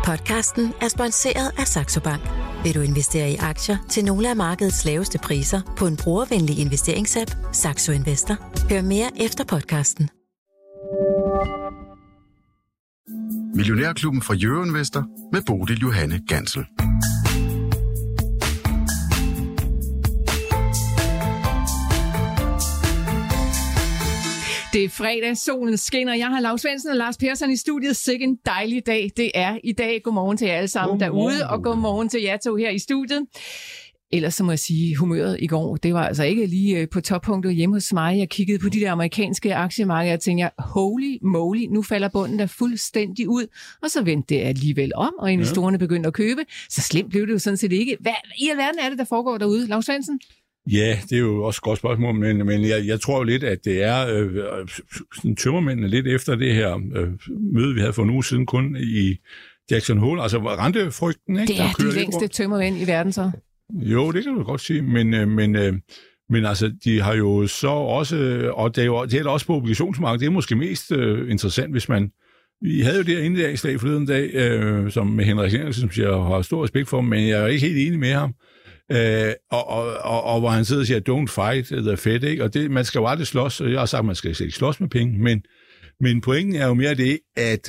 Podcasten er sponsoreret af Saxo Bank. Vil du investere i aktier til nogle af markedets laveste priser på en brugervenlig investeringsapp, Saxo Investor? Hør mere efter podcasten. Millionærklubben fra Euroinvestor med Bodil Johanne Gansel. Det er fredag, solen skinner. Jeg har Lau Svendsen og Lars Persson i studiet. Sikke en dejlig dag det er i dag. Godmorgen til jer alle sammen derude, og godmorgen til jer to her i studiet. Ellers så må jeg sige, humøret i går, det var altså ikke lige på toppunktet hjemme hos mig. Jeg kiggede på de der amerikanske aktiemarkeder og tænkte, holy moly, nu falder bunden der fuldstændig ud. Og så vendte det alligevel om, og investorerne begyndte at købe. Så slemt blev det jo sådan set ikke. Hvad i alverden er det, der foregår derude, Lau Svendsen? Ja, det er jo også et godt spørgsmål, men jeg tror jo lidt, at det er tømmermændene lidt efter det her møde, vi havde for en uge siden kun i Jackson Hole, altså rentefrygten. Ikke? Det er de længste tømmermænd i verden så. Jo, det kan du godt sige, men altså, de har jo så også, og det er da også på obligationsmarkedet, det er måske mest interessant, hvis man. Vi havde jo det her indlægsdag forleden dag, som med Henrik Henriksen, som jeg har stor respekt for, men jeg er ikke helt enig med ham. Og hvor han sidder og siger, don't fight the Fed, ikke? Og det, man skal jo aldrig slås, og jeg har sagt, at man skal ikke slås med penge, men pointen er jo mere det, at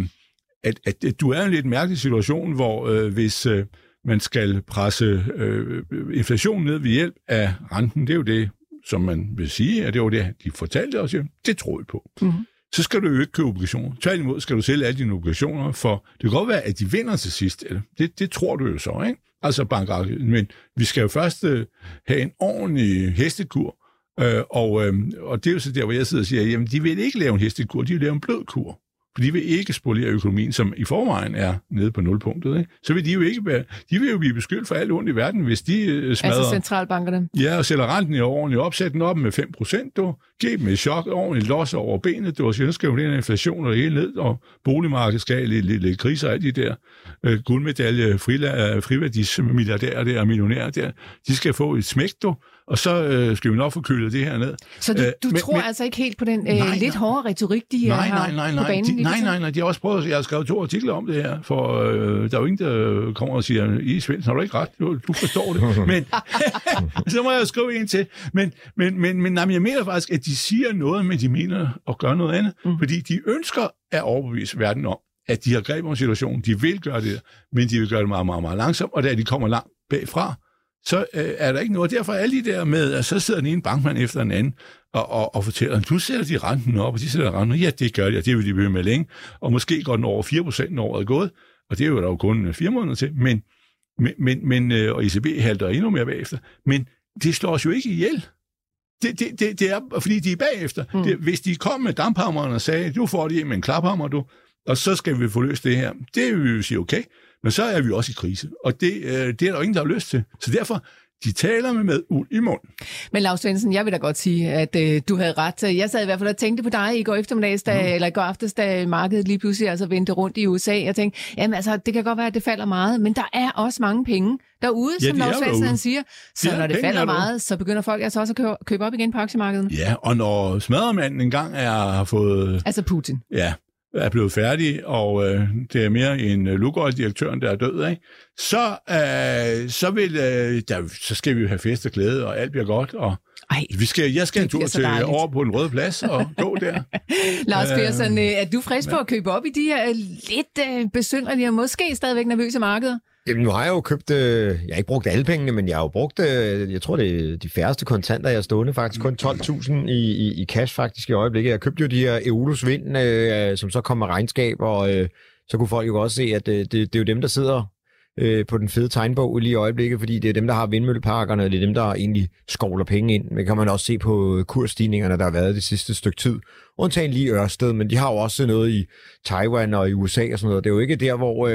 du er i en lidt mærkelig situation, hvor hvis man skal presse inflationen ned ved hjælp af renten, det er jo det, som man vil sige, at det var det, de fortalte os, det tror jeg på. Mm-hmm. Så skal du jo ikke købe obligationer. Tværtimod skal du sælge alle dine obligationer, for det kan godt være, at de vinder til sidst. Det tror du jo så, ikke? Altså bankaktier. Men vi skal jo først have en ordentlig hestekur, og det er jo så der, hvor jeg sidder og siger, jamen de vil ikke lave en hestekur, de vil lave en blød kur. For de vil ikke spolere økonomien, som i forvejen er nede på nulpunktet. Ikke? Så vil de jo ikke være, de vil jo blive beskyldt for alt ondt i verden, hvis de smadrer. Altså centralbankerne? Ja, og sælger renten i ordentligt op, sætter den op med 5%, du giver dem et chok, ordentligt los over benet, du så skal jo den inflation og det hele ned, og boligmarkedet skal lidt kriser og alt de der guldmedalje, friværdiesmilliardærer der og millionærer der, de skal få et smæk, du. Og så skal vi nok få kølet det her ned. Så du tror altså ikke helt på den lidt hårde retorik, de har på banen? Nej. De har også prøvet, jeg har skrevet 2 artikler om det her, for der er jo ingen, der kommer og siger, Svendsen, har du ikke ret? Du forstår det. Men så må jeg skrive en til. Men jeg mener faktisk, at de siger noget, men de mener at gøre noget andet. Fordi de ønsker at overbevise verden om, at de har greb om situationen. De vil gøre det, men de vil gøre det meget, meget, meget langsomt. Og da de kommer langt bagfra, så er der ikke noget. Derfor er alle de der med, at så sidder den ene bankmand efter den anden og fortæller, at nu sætter de renten op, og de sætter renten op. Ja, det gør de, og det vil de blive med længe. Og måske går den over 4%, når året er gået, og det er jo der jo kun 4 måneder til. Men og ECB halter endnu mere bagefter. Men det slår os jo ikke ihjel. Det er, fordi de er bagefter. Hvis de kom med damphammeren og sagde, du får det hjem med en klaphammer, du, og så skal vi få løst det her. Det vil vi jo sige, okay. Men så er vi også i krise, og det er der jo ingen, der har lyst til. Så derfor, de taler med uld i munden. Men Lau Svendsen, jeg vil da godt sige, at du havde ret. Jeg sad i hvert fald og tænkte på dig i går eftermiddags, eller i går aftes, da markedet lige pludselig altså vendte rundt i USA. Jeg tænkte, jamen altså, det kan godt være, at det falder meget, men der er også mange penge derude, som Lau Svendsen siger. Så når det falder meget, så begynder folk altså også at købe op igen på aktiemarkedet. Ja, og når smadremanden engang har fået... Altså Putin. Ja. Er blevet færdig, og det er mere en Lukoil-direktøren, der er død, ikke? Så skal vi jo have fest og glæde, og alt bliver godt, og jeg skal en tur over på den Røde Plads og gå der. Lars Persson, er du frisk på at købe op i de her lidt besynderlige og måske stadigvæk nervøse markeder? Jamen, nu har jeg jo købt, jeg har ikke brugt alle pengene, men jeg har jo brugt, jeg tror det er de færreste kontanter, jeg har stående, faktisk kun 12.000 i cash faktisk i øjeblikket. Jeg købte jo de her Eolus Vind, som så kom med regnskab, og så kunne folk jo også se, at det er jo dem, der sidder på den fede tegnbog lige i øjeblikket, fordi det er dem, der har vindmølleparkerne, og det er dem, der egentlig skovler penge ind. Det kan man også se på kursstigningerne, der har været det sidste stykke tid. Undtagen lige Ørsted, men de har jo også noget i Taiwan og i USA og sådan noget. Det er jo ikke der, hvor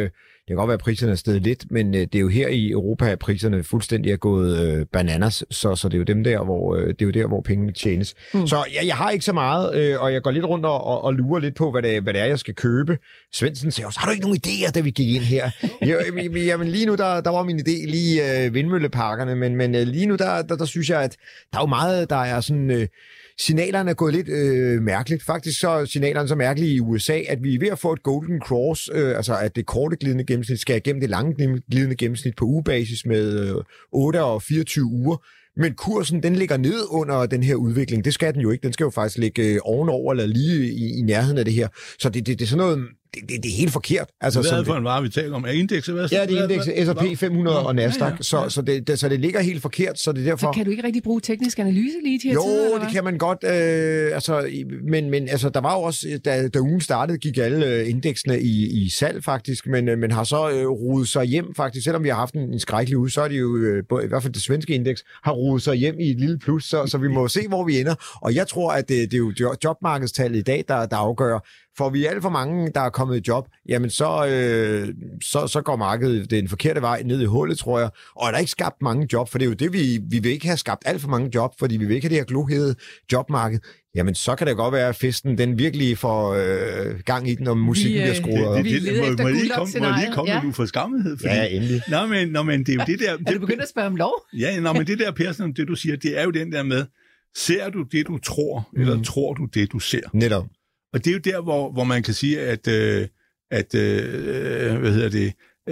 Det kan godt være, at priserne er steget lidt, men det er jo her i Europa, at priserne fuldstændig er gået bananas, så det er jo dem der, hvor pengene tjenes. Så jeg har ikke så meget, og jeg går lidt rundt og lurer lidt på, hvad det er, jeg skal købe. Svendsen siger også, har du ikke nogen idéer, da vi gik ind her? Jamen lige nu, der var min idé lige vindmølleparkerne, men lige nu, der synes jeg, at der er jo meget, der er sådan... Signalerne er gået lidt mærkeligt. Faktisk så er signalerne så mærkelige i USA, at vi er ved at få et golden cross, altså at det korte glidende gennemsnit skal igennem det lange glidende gennemsnit på ugebasis med 8 og 24 uger. Men kursen, den ligger ned under den her udvikling. Det skal den jo ikke. Den skal jo faktisk ligge ovenover eller lige i nærheden af det her. Så det er sådan noget... Det er helt forkert. Altså, hvad er det for en vare, vi taler om? Er indekset? Ja, det er indekset S&P 500 og Nasdaq, ja. Så det ligger helt forkert, så det er derfor... Så kan du ikke rigtig bruge teknisk analyse lige til her tider? Jo, det kan man godt, men der var jo også, da ugen startede, gik alle indeksene i salg faktisk, men har så rodet sig hjem faktisk, selvom vi har haft en skrækkelig uge, så er det jo, i hvert fald det svenske indeks, har rodet sig hjem i et lille plus, så vi må se, hvor vi ender. Og jeg tror, at det er jo jobmarkedstallet i dag, der afgør. For vi er alt for mange, der er kommet i job, jamen så går markedet den forkerte vej ned i hullet, tror jeg. Og er der ikke skabt mange job, for det er jo det, vi vil ikke have skabt alt for mange job, fordi vi vil ikke have det her glohede jobmarked. Jamen, så kan det godt være, at festen den virkelig får gang i den, og musikken bliver skruet op. Må jeg lige komme med uforskammethed? Ja, endelig. Nå, men det er jo det der... Er du begyndt at spørge om lov? Ja, men det der, Persson, det du siger, det er jo den der med, ser du det, du tror, eller tror du det, du ser? Netop. Og det er jo der, hvor man kan sige, at hvad hedder det,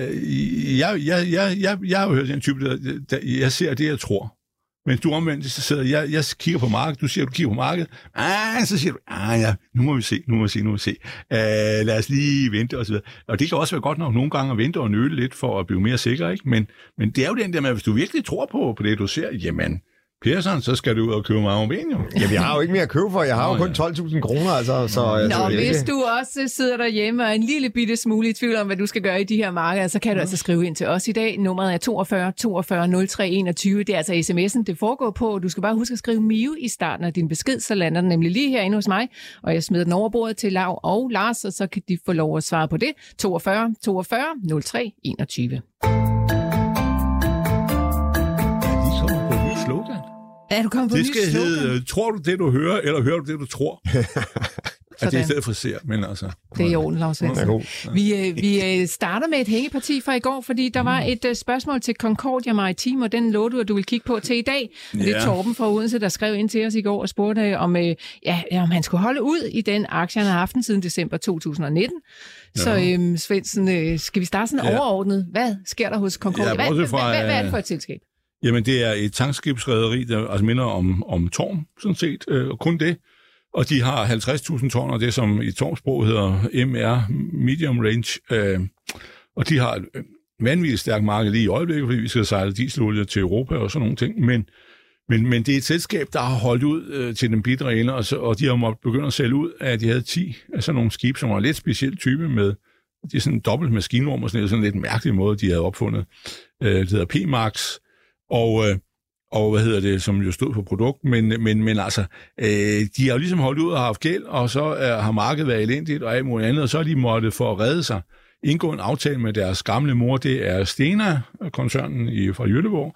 jeg har jo hørt den type, der jeg ser det, jeg tror. Men du omvendt, så sidder jeg kigger på markedet, du siger, du kigger på markedet, så siger du, ja, nu må vi se. Lad os lige vente og så videre. Og det kan også være godt nok nogle gange at vente og nøle lidt for at blive mere sikker, ikke? Men det er jo den der med, hvis du virkelig tror på det, du ser, jamen, Persson, så skal du ud og købe Marmobenium. Jamen, jeg har jo ikke mere at købe for. Jeg har jo kun 12.000 kroner, altså. Hvis du også sidder derhjemme og er en lille bitte smule i tvivl om, hvad du skal gøre i de her markeder, så kan du altså skrive ind til os i dag. Nummeret er 42 42 03 21. Det er altså sms'en, det foregår på. Du skal bare huske at skrive Mio i starten af din besked, så lander den nemlig lige herinde hos mig. Og jeg smider den over bordet til Lav og Lars, og så kan de få lov at svare på det. 42 42 03 21. Er du kommet på det skal hedde, tror du det, du hører, eller hører du det, du tror? Det er i stedet for ser, men altså... Det er i orden, Lars Svendsen. Vi starter med et hængeparti fra i går, fordi der var et spørgsmål til Concordia Maritime, og den lå du, at du vil kigge på til i dag. Ja. Det er Torben fra Odense, der skrev ind til os i går og spurgte, om han skulle holde ud i den aktie, han har haft siden december 2019. Ja. Så Svendsen, skal vi starte sådan overordnet? Hvad sker der hos Concordia? Hvad er det for et selskab? Jamen, det er et tankskibsrederi, der altså minder om Torm, sådan set, og kun det. Og de har 50.000 ton, og det som i Tormsprog hedder MR, Medium Range. Og de har et vanvittigt stærkt marked lige i øjeblikket, fordi vi skal sejle dieselolie til Europa og sådan nogle ting. Men det er et selskab, der har holdt ud til den bitre ende, og de har måttet begynde at sælge ud af, at de havde 10 af sådan nogle skibe, som var en lidt speciel type med... Det er sådan en dobbelt maskinrum og sådan en lidt mærkelig måde, de havde opfundet. Det hedder P-Max. Og hvad hedder det, som jo stod på produkt, men altså, de har jo ligesom holdt ud og haft gæld, og så har markedet været elendigt og alt muligt andet, og så har de måttet for at redde sig indgå en aftale med deres gamle mor, det er Stena-koncernen fra Göteborg,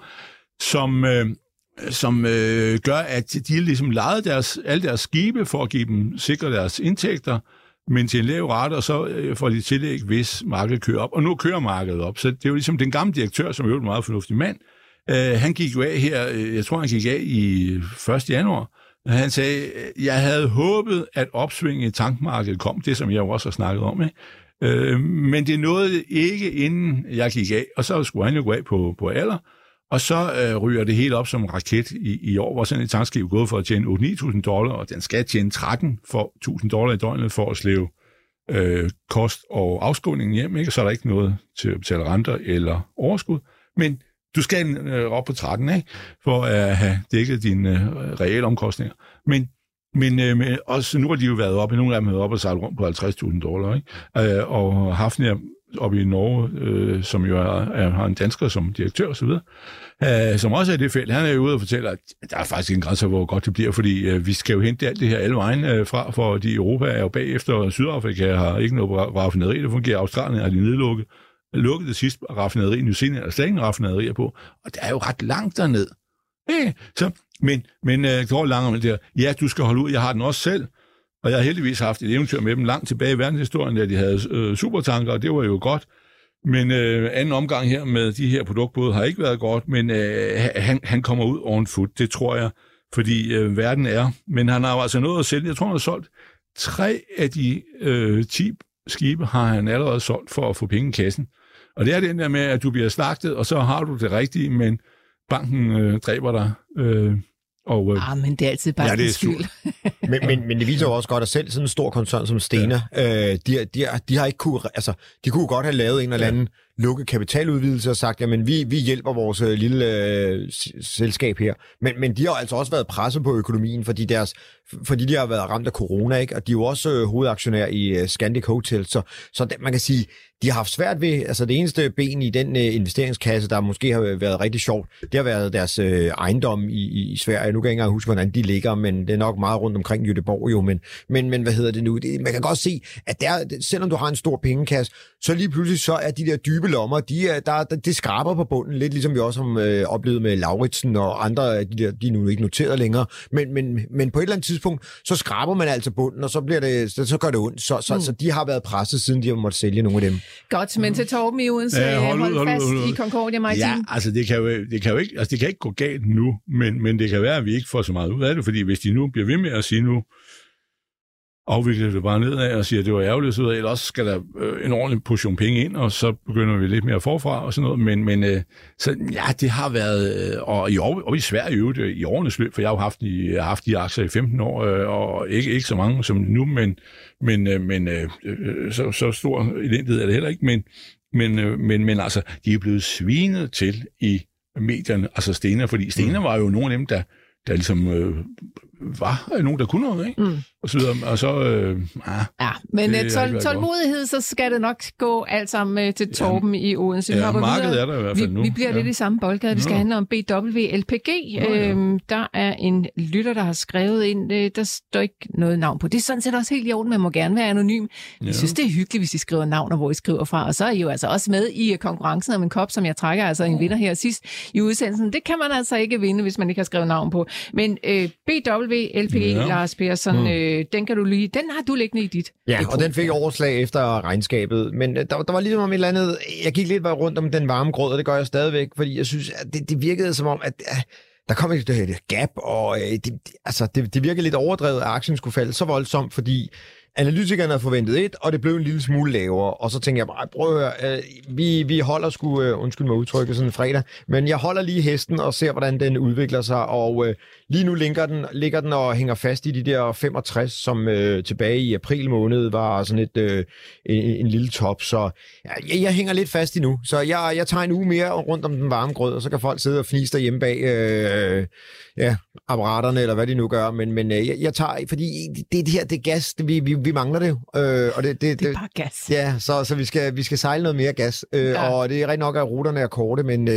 som gør, at de ligesom lejede alle deres skibe for at give dem sikre deres indtægter, men til en lav rate, og så får de tillæg, hvis markedet kører op. Og nu kører markedet op, så det er jo ligesom den gamle direktør, som er jo en meget fornuftig mand. Han gik jo af her, jeg tror han gik af i 1. januar. Han sagde, jeg havde håbet, at opsvinget i tankmarkedet kom, det som jeg jo også har snakket om, ikke? Men det nåede ikke, inden jeg gik af, og så skulle han jo gå af på alder, og så ryger det helt op som en raket i år, hvor sådan et tankskib er gået for at tjene $8.000, og den skal tjene $13.000 i døgnet for at slæve kost og afskrivningen hjem, ikke? Så er der ikke noget til at betale renter eller overskud, men du skal op på 13, ikke? For at have dækket dine reelle omkostninger. Men også nu har de jo været oppe, nogle af dem har været oppe og sejlet rundt på $50.000, ikke? Og Hafnia oppe i Norge, som jo har en dansker som direktør osv., som også er i det felt. Han er jo ude og fortæller, at der er faktisk en grænse, hvor godt det bliver, fordi vi skal jo hente alt det her alle vejen fra, fordi Europa er jo bagefter, og Sydafrika har ikke noget raffinaderi, der fungerer, Australien er de nedlukket, lukket det sidste raffinaderi i New Zealand, eller slet ingen raffinaderier på, og det er jo ret langt derned. Så, men det går langt om det der. Ja, du skal holde ud, jeg har den også selv, og jeg har heldigvis haft et eventyr med dem langt tilbage i verdenshistorien, da de havde supertanker, og det var jo godt. Men anden omgang her med de her produktbåde har ikke været godt, men han kommer ud on foot, det tror jeg, fordi verden er. Men han har jo altså noget at sælge. Jeg tror, han har solgt 3 af de 10 skibe har han allerede solgt for at få penge i kassen. Og det er den der med, at du bliver slagtet, og så har du det rigtige, men banken dræber dig. Men det er altid bare en skyld. men det viser jo også godt, at selv sådan en stor koncern som Stena, de har ikke kunne, altså, de kunne godt have lavet en eller anden lukket kapitaludvidelse og sagt, jamen vi hjælper vores lille selskab her. Men de har altså også været presset på økonomien, fordi de har været ramt af corona, ikke? Og de er jo også hovedaktionær i Scandic Hotel, så man kan sige, de har haft svært ved, altså det eneste ben i den investeringskasse, der måske har været rigtig sjovt, det har været deres ejendom i Sverige. Nu kan jeg ikke engang huske, hvordan de ligger, men det er nok meget rundt omkring Göteborg jo, men hvad hedder det nu? Man kan godt se, at selvom du har en stor pengekasse, så lige pludselig så er de der dybe lommer, det skraber på bunden, lidt ligesom vi også har oplevet med Lauritsen og andre, de er nu ikke noteret længere, men på et eller andet tidspunkt, så skraber man altså bunden, og så gør det ondt. Så de har været presset, siden de har måttet sælge nogle af dem. Godt, men til Torben i Odense, hold fast i Concordia Maritime. Ja, altså det kan jo ikke, altså det kan ikke gå galt nu, men det kan være, at vi ikke får så meget ud af det, fordi hvis de nu bliver ved med at sige nu, afvikler det bare nedad og siger, at det var ærgerligt, ud af, ellers skal der en ordentlig portion penge ind, og så begynder vi lidt mere forfra og sådan noget, men så ja, det har været, og i Sverige i årenes løb, for jeg har jo haft de aktier i 15 år, og ikke så mange som nu, men så stor elendighed er det heller ikke, men altså, de er blevet svinet til i medierne, altså Stena, fordi Stena var jo nogle af dem, der ligesom var nogen, der kunne noget, ikke? Og så videre, og så... ja, men tålmodighed, så skal det nok gå alt sammen til Torben i Odense. Ja, markedet er der i hvert fald nu. Vi bliver lidt i samme boldgade. Det skal handle om BWLPG. Der er en lytter, der har skrevet ind. Der står ikke noget navn på. Det er sådan set også helt i orden. Man må gerne være anonym. Jeg synes, det er hyggeligt, hvis I skriver navn, og hvor I skriver fra. Og så er I jo altså også med i konkurrencen om en kop, som jeg trækker altså en vinder her sidst i udsendelsen. Det kan man altså ikke vinde, hvis man ikke har skrevet navn på. Men BWLPG, Lars Persson, den har du liggende i dit. Ja, og den fik overslag efter regnskabet, men der var ligesom om et eller andet, jeg gik lidt rundt om den varme grød, og det gør jeg stadigvæk, fordi jeg synes, at det virkede som om, at der kom et gap, og det virkede lidt overdrevet, at aktien skulle falde så voldsomt, fordi analytikerne havde forventet et, og det blev en lille smule lavere, og så tænkte jeg bare, prøv at høre, vi holder sgu, undskyld mig udtrykket, sådan en fredag, men jeg holder lige hesten og ser, hvordan den udvikler sig, og lige nu ligger den og hænger fast i de der 65, som tilbage i april måned var sådan en lille top, så jeg hænger lidt fast i nu, så jeg tager en uge mere rundt om den varme grød, og så kan folk sidde og fnise derhjemme bag apparaterne, eller hvad de nu gør, men jeg tager, fordi det her, det gas, vi mangler det, og det er bare gas. Ja, så vi skal sejle noget mere gas, og det er rigtig nok, at ruterne er korte, men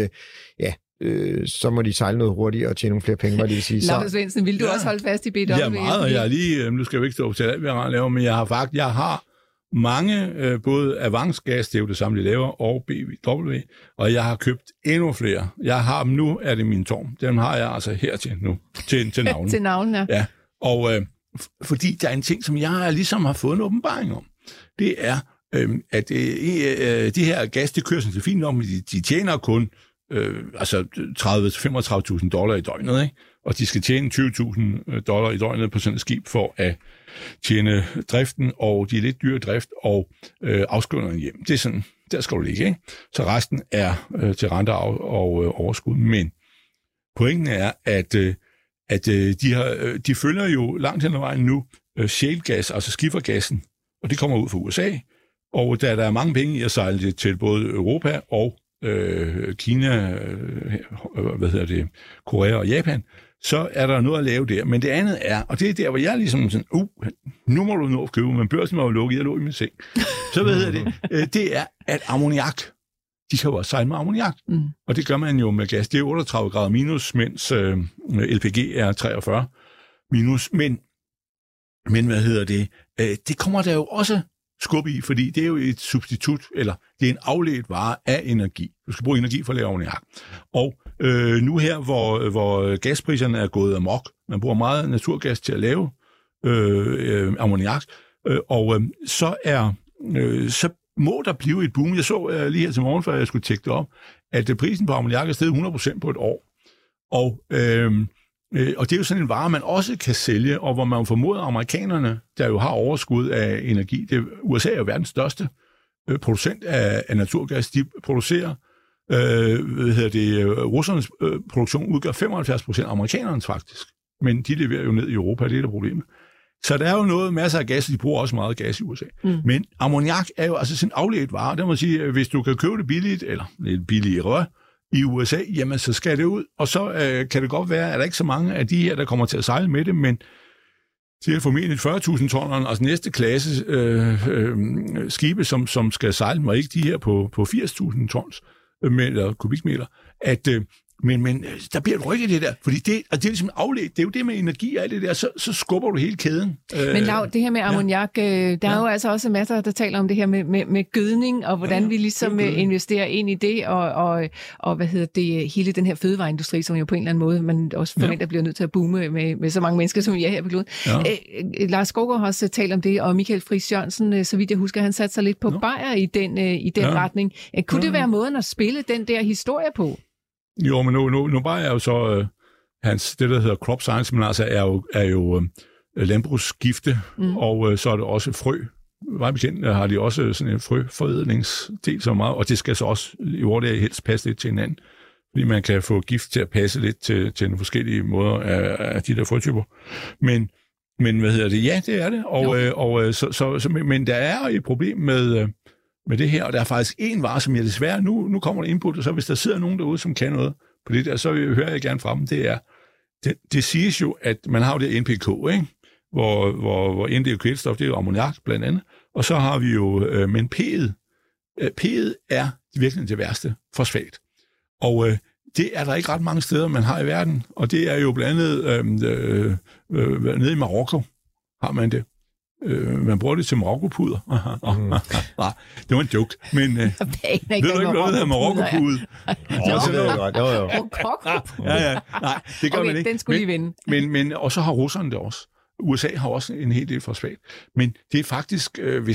så må de sejle noget hurtigere og tjene nogle flere penge, må jeg lige sige. Lars Svendsen, vil du også holde fast i BW? Ja, meget, og jeg er lige, nu skal jeg jo ikke stå til alt, hvad jeg laver, men jeg har mange, både Avance-gas, det er jo det samme, de laver, og BW, og jeg har købt endnu flere. Jeg har dem nu, er det min Torm. Dem har jeg altså hertil nu, til navlen. Til navlen, ja. Ja, og fordi der er en ting, som jeg ligesom har fået en åbenbaring om. Det er, at de her gas, det kører sådan så fint om, de tjener kun $30,000-$35,000 i døgnet, ikke? Og de skal tjene $20,000 i døgnet på sådan et skib for at tjene driften, og de er lidt dyre drift, og afskrivningen hjem. Det er sådan, der skal du ligge, ikke? Så resten er til renter og overskud. Men pointen er, at de følger jo langt hen ad vejen nu shale-gas, altså skifergassen, og det kommer ud fra USA, og da der er mange penge i at sejle det til både Europa og Kina, Korea og Japan, så er der noget at lave der. Men det andet er, og det er der, hvor jeg ligesom sådan, nu må du nå at købe, men børsen var jo lukket, jeg lå i min seng. Så det er, at ammoniak, de kan jo også sejle med ammoniak. Og det gør man jo med gas. Det er 38 grader minus, mens LPG er 43 minus. Men det kommer der jo også skubbe i, fordi det er jo et substitut, eller det er en afledt vare af energi. Du skal bruge energi for at lave ammoniak. Og nu her, hvor gaspriserne er gået amok, man bruger meget naturgas til at lave ammoniak, så må der blive et boom. Jeg så lige her til morgen, før jeg skulle tjekke det op, at prisen på ammoniak er steget 100% på et år. Og det er jo sådan en vare, man også kan sælge, og hvor man formoder amerikanerne, der jo har overskud af energi. USA er jo verdens største producent af naturgas. De producerer, russernes produktion udgør 75% af amerikanernes faktisk. Men de leverer jo ned i Europa, det er der problemet. Så der er jo masser af gas, de bruger også meget gas i USA. Men ammoniak er jo altså sådan en afledt vare. Der må sige, hvis du kan købe det billigt, eller lidt billigere i USA, jamen så skal det ud. Og så kan det godt være, at der ikke så mange af de her, der kommer til at sejle med det, men det er formentlig 40.000 tonner, altså næste klasse skibe, som skal sejle, og ikke de her på 80.000 tons eller kubikmeter, at men der bliver et ryk i det der, fordi det er ligesom afledt. Det er jo det med energi og alt det der, så skubber du hele kæden. Men Lau, det her med ammoniak, der er jo altså også masser, der taler om det her med gødning, og hvordan vi ligesom investerer ind i det, og hele den her fødevareindustri, som jo på en eller anden måde, man også forventer bliver nødt til at boome med så mange mennesker, som vi er her på kloden. Ja. Lars Skovgaard har også talt om det, og Michael Friis Jørgensen, så vidt jeg husker, han satte sig lidt på bajer i den retning. Kunne det være måden at spille den der historie på? Jo, men nu bare er jo så det, der hedder crop science, men altså er jo landbrugsgifte, og så er det også frø. Meget bekendt har de også sådan en frøforædlingsdel så meget, og det skal så også i hvor det helst passe lidt til hinanden, fordi man kan få gift til at passe lidt til nogle forskellige måder af de der frøtyper. Men ja, det er det, men der er et problem med det her, og der er faktisk en vare, som jeg desværre, nu kommer der input, og så hvis der sidder nogen derude, som kan noget på det der, så hører jeg gerne fra dem, det siges jo, at man har jo det NPK, ikke? Hvor N det er jo kvælstof, det er jo ammoniak blandt andet, og så har vi jo, men P'et er virkelig det værste, fosfat. Og det er der ikke ret mange steder, man har i verden, og det er jo blandt andet nede i Marokko har man det. Man bruger det til Marokko-puder. Nej, det var en joke. Men ved du ikke noget af Marokko-pude? Nej, det gør man ikke. Den skulle lige vinde. Men og så har russerne det også. USA har også en hel del fosfat. Men det er faktisk,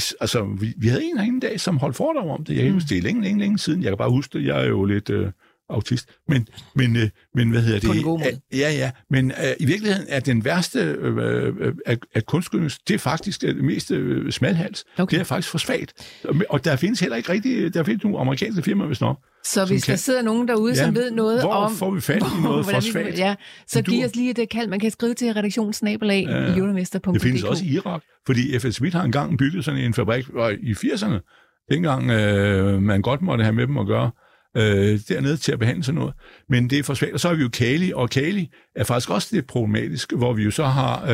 vi havde en herinde dag, som holdt foredrag om det. Jeg kan huske det længe siden. Jeg kan bare huske det. Jeg er jo lidt autist. Men hvad hedder det? På en god måde. Ja. Men i virkeligheden er den værste af kunstgødning, det er faktisk det mest smalhals. Okay. Det er faktisk fosfat. Og der findes heller ikke rigtig, der findes nogle amerikanske firmaer, hvis nok. Så hvis der sidder nogen derude, som ved noget om... Hvor får vi fat i noget fosfat? Så giv os lige et kald. Man kan skrive til redaktionsnabelag julevester.dk. Det findes også i Irak, fordi F.L. Smith har engang bygget sådan en fabrik i 80'erne. Dengang man godt måtte have med dem at gøre. Dernede til at behandle sådan noget. Men det er fosfat. Og så har vi jo kali, og kali er faktisk også lidt problematisk, hvor vi jo så har,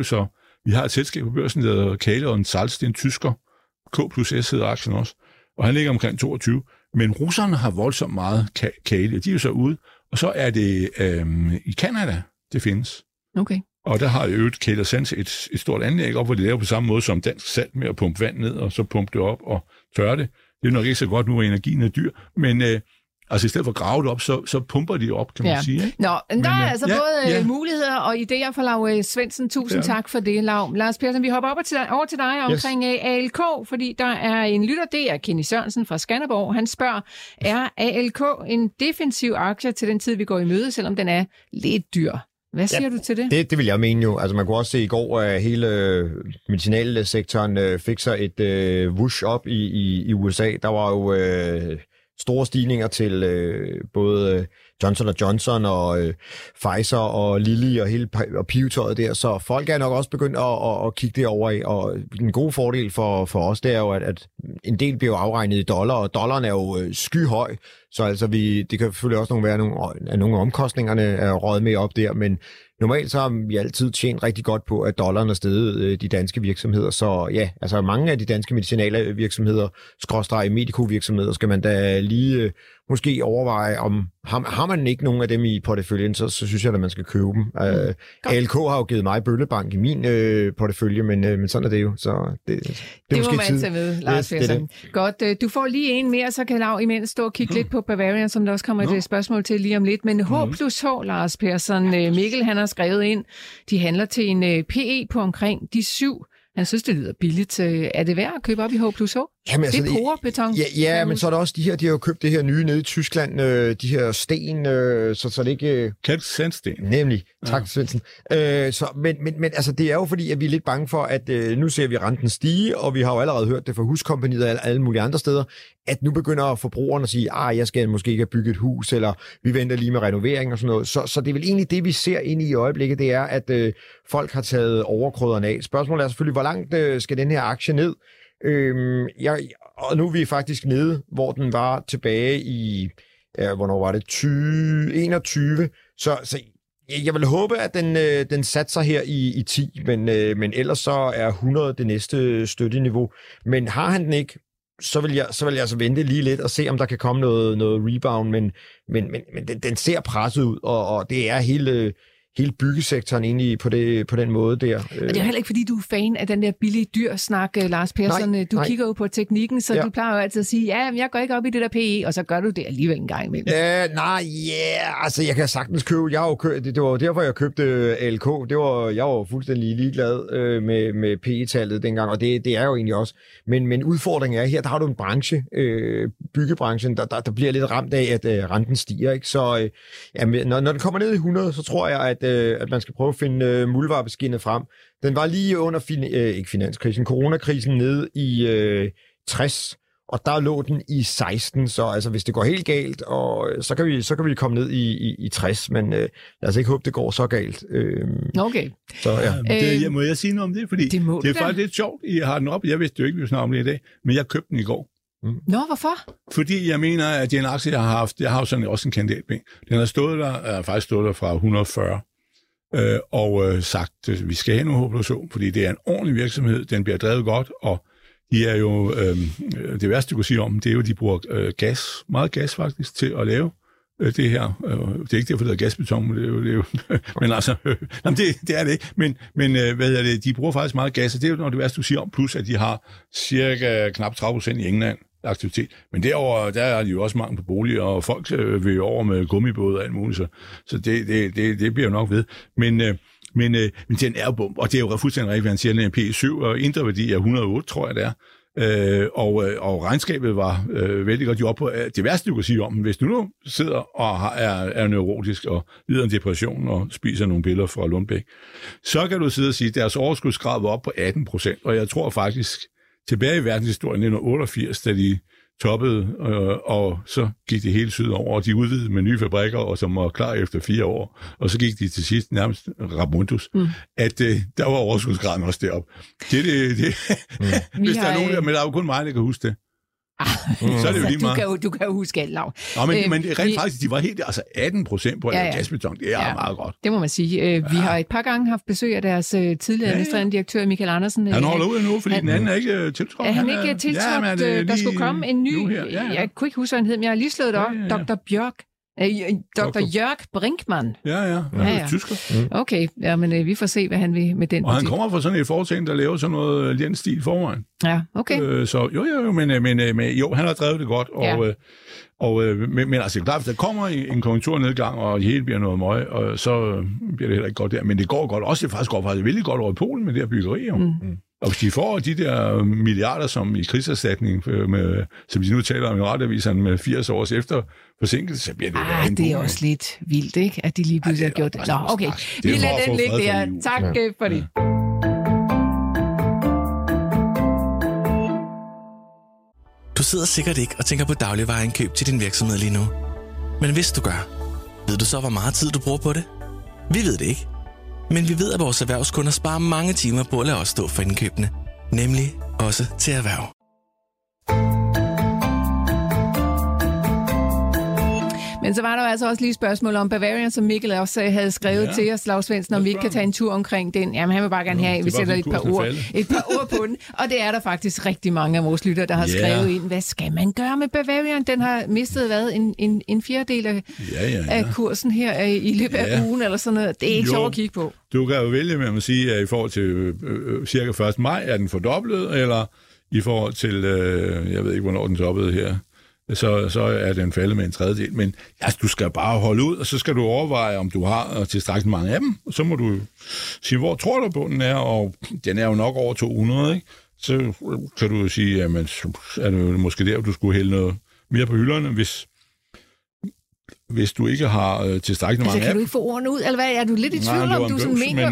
vi har et selskab på børsen, der hedder Kali og en Salz, det er en tysker, K+S hedder aktien også, og han ligger omkring 22. Men russerne har voldsomt meget kali, og de er jo så ude, og så er det i Canada, det findes. Okay. Og der har jo Kali og Sands et stort anlæg op, hvor de laver på samme måde som dansk salt med at pumpe vand ned, og så pumpe det op og tørre det. Det er nok ikke så godt nu, hvor energien er dyr, men i stedet for at grave det op, så pumper de op, kan man sige. Ikke? Nå, der er altså både muligheder og idéer for Lau Svendsen. Tusind tak for det, Lau. Lars Persson, vi hopper over til dig omkring ALK, fordi der er en lytter, det er Kenny Sørensen fra Skanderborg. Han spørger, er ALK en defensiv aktie til den tid, vi går i møde, selvom den er lidt dyr? Hvad siger du til det? Det vil jeg mene jo. Altså man kunne også se i går, at hele medicinalsektoren fik sig et whoosh op i USA. Der var jo store stigninger til både Johnson & Johnson og Pfizer og Lilly og hele pivetøjet der. Så folk er nok også begyndt at kigge det over i. Og en god fordel for os, det er jo, at en del bliver afregnet i dollar, og dollaren er jo skyhøj. Så altså det kan selvfølgelig også være nogle af omkostningerne er røget med op der, men normalt så har vi altid tjent rigtig godt på, at dollaren er steget de danske virksomheder. Så ja, altså mange af de danske medicinale virksomheder, /medicovirksomheder, skal man da lige måske overveje, om har man ikke nogen af dem i porteføljen, så synes jeg, at man skal købe dem. ALK har jo givet mig bøllebank i min portefølje, men sådan er det jo. Så det må man tage med, Lars Persson. Godt, du får lige en mere, så kan Lav imens stå og kigge lidt på Bavarian, som der også kommer et spørgsmål til lige om lidt. Men H+H, Lars Persson, Mikkel, han har skrevet ind, de handler til en PE på omkring de 7. Han synes, det lyder billigt. Er det værd at købe op i H+H? Jamen, altså, det er porebeton. Ja, men så er der også de her, de har jo købt det her nye nede i Tyskland, de her sten, så det ikke... Kalksandsten. Nemlig. Tak, Svendsen. Men altså, det er jo fordi, at vi er lidt bange for, at nu ser vi renten stige, og vi har jo allerede hørt det fra Huskompaniet og alle mulige andre steder, at nu begynder forbrugerne at sige, jeg skal måske ikke have bygget et hus, eller vi venter lige med renovering og sådan noget. Så det er vel egentlig det, vi ser ind i øjeblikket, det er, at folk har taget overkrydderne af. Spørgsmålet er selvfølgelig, hvor langt skal den her aktie ned? Og nu er vi faktisk nede, hvor den var tilbage i, hvornår var det, 2021. Så jeg vil håbe, at den satser her i 10, men ellers så er 100 det næste støtteniveau. Men har han den ikke, så vil jeg altså vente lige lidt og se, om der kan komme noget rebound, men den ser presset ud, og det er hele byggesektoren egentlig på den måde der. Og det er heller ikke, fordi du er fan af den der billige dyrsnak, Lars Persson. Du kigger jo på teknikken, så du plejer jo altid at sige, jeg går ikke op i det der PE, og så gør du det alligevel en gang imellem. Altså jeg kan sagtens købe. Det var derfor, jeg købte ALK. Jeg var fuldstændig ligeglad med PE-tallet dengang, og det er jo egentlig også. Men udfordringen er her, der har du en branche, byggebranchen, der bliver lidt ramt af, at renten stiger. Ikke? Så når den kommer ned i 100, så tror jeg, at man skal prøve at finde muldvarpeskinnet frem. Den var lige under ikke finanskrisen, coronakrisen nede i 60, og der lå den i 16, så altså, hvis det går helt galt, og så kan vi komme ned i 60, men lad os ikke håbe, det går så galt. Okay. Så, ja. Må jeg sige noget om det? Fordi det er faktisk lidt sjovt, I har den op. Jeg vidste jo ikke, vi snakker om det i dag, men jeg købte den i går. Nå, hvorfor? Fordi jeg mener, at det er en aktie, jeg har haft. Jeg har jo sådan også en kandidatpenge. Den har faktisk stået der fra 140. Og sagt, at vi skal have noget H+H, fordi det er en ordentlig virksomhed. Den bliver drevet godt, og de er jo, det værste, du kan sige om, det er jo, at de bruger gas, meget gas faktisk, til at lave det her. Det er ikke derfor, det er gasbeton, men det er jo men altså, det er det ikke. Men de bruger faktisk meget gas, og det er jo noget det værste, du siger om, plus at de har cirka knap 30% i England aktivitet. Men derover der er de jo også mangel på boliger, og folk vil jo over med gummibåde og alt muligt, så det bliver jo nok ved. Men den er jo bum, og det er jo fuldstændig rigtigt, han siger, at P7 og indre værdi er 108, tror jeg det er. Og regnskabet var vældig godt. På det værste, du kan sige om, hvis du nu sidder og er neurotisk og lider en depression og spiser nogle piller fra Lundbæk, så kan du sidde og sige, at deres overskudsgrad var op på 18%, og jeg tror faktisk, tilbage i verdenshistorien 1988, da de toppede, og så gik det hele sydover, og de udvidede med nye fabrikker, og som var klar efter 4 år, og så gik de til sidst nærmest Ramundus, at der var overskudsgraden også deroppe. Hvis der er nogen der, men der er jo kun mig, der kan huske det. Så er det jo lige meget. Du kan jo huske alt, Lav. Men rent faktisk, de var helt, altså 18% på gasbeton, det er meget godt. Det må man sige. Vi har et par gange haft besøg af deres tidligere administrerende direktør, Michael Andersen. Han holder ud nu, fordi den anden er ikke tiltrådt. Er han ikke tiltrådt? Der skulle komme en ny, jeg kunne ikke huske, hvad han hed, men jeg har lige slået det op. Dr. Bjørk. Dr. Jörg Brinkmann. Ja. Tysker. Okay, men vi får se, hvad han vil med den. Og han kommer fra sådan et foretagende, der laver sådan noget den stil forvejen. Ja, okay. Så men han har drevet det godt, men altså klart, hvis der kommer en konjunkturnedgang, og det hele bliver noget møg, og så bliver det heller ikke godt der. Men det går godt. Også det faktisk går faktisk vildt godt over i Polen med det her byggeri. Og hvis de får de der milliarder, som i krigserstatning, som de nu taler om i radaviserne med 80 års efter forsinkelse, så bliver det det er også lidt vildt, ikke? At de lige pludselig har gjort det. Nå, okay. Vi lader den ligge der. Tak for det. Du sidder sikkert ikke og tænker på dagligvareindkøb til din virksomhed lige nu. Men hvis du gør, ved du så, hvor meget tid du bruger på det? Vi ved det ikke. Men vi ved, at vores erhvervskunder sparer mange timer på at lade os stå for indkøbene. Nemlig også til erhverv. Men så var der altså også lige et spørgsmål om Bavarian, som Mikkel også havde skrevet til os, Lars Svendsen, om vi ikke kan tage en tur omkring den. Jamen, han vil bare gerne have, vi sætter et par ord på den. Og det er der faktisk rigtig mange af vores lyttere, der har skrevet ind. Hvad skal man gøre med Bavarian? Den har mistet en fjerdedel af kursen her i løbet af ugen, eller sådan noget. Det er ikke sjovt at kigge på. Du kan jo vælge med at sige, at i forhold til cirka 1. maj er den fordoblet, eller i forhold til, jeg ved ikke, hvornår den toppede her, så er den faldet med en tredjedel. Men altså, du skal bare holde ud, og så skal du overveje, om du har tilstrækkeligt mange af dem. Og så må du sige, hvor tror du på, den er, og den er jo nok over 200, ikke? Så kan du sige, jamen, er det måske der, du skulle hælde noget mere på hylderne, hvis du ikke har tilstrækkeligt mange af dem. Kan du ikke få ordene ud, eller hvad? Er du lidt i tvivl om, du sådan mener?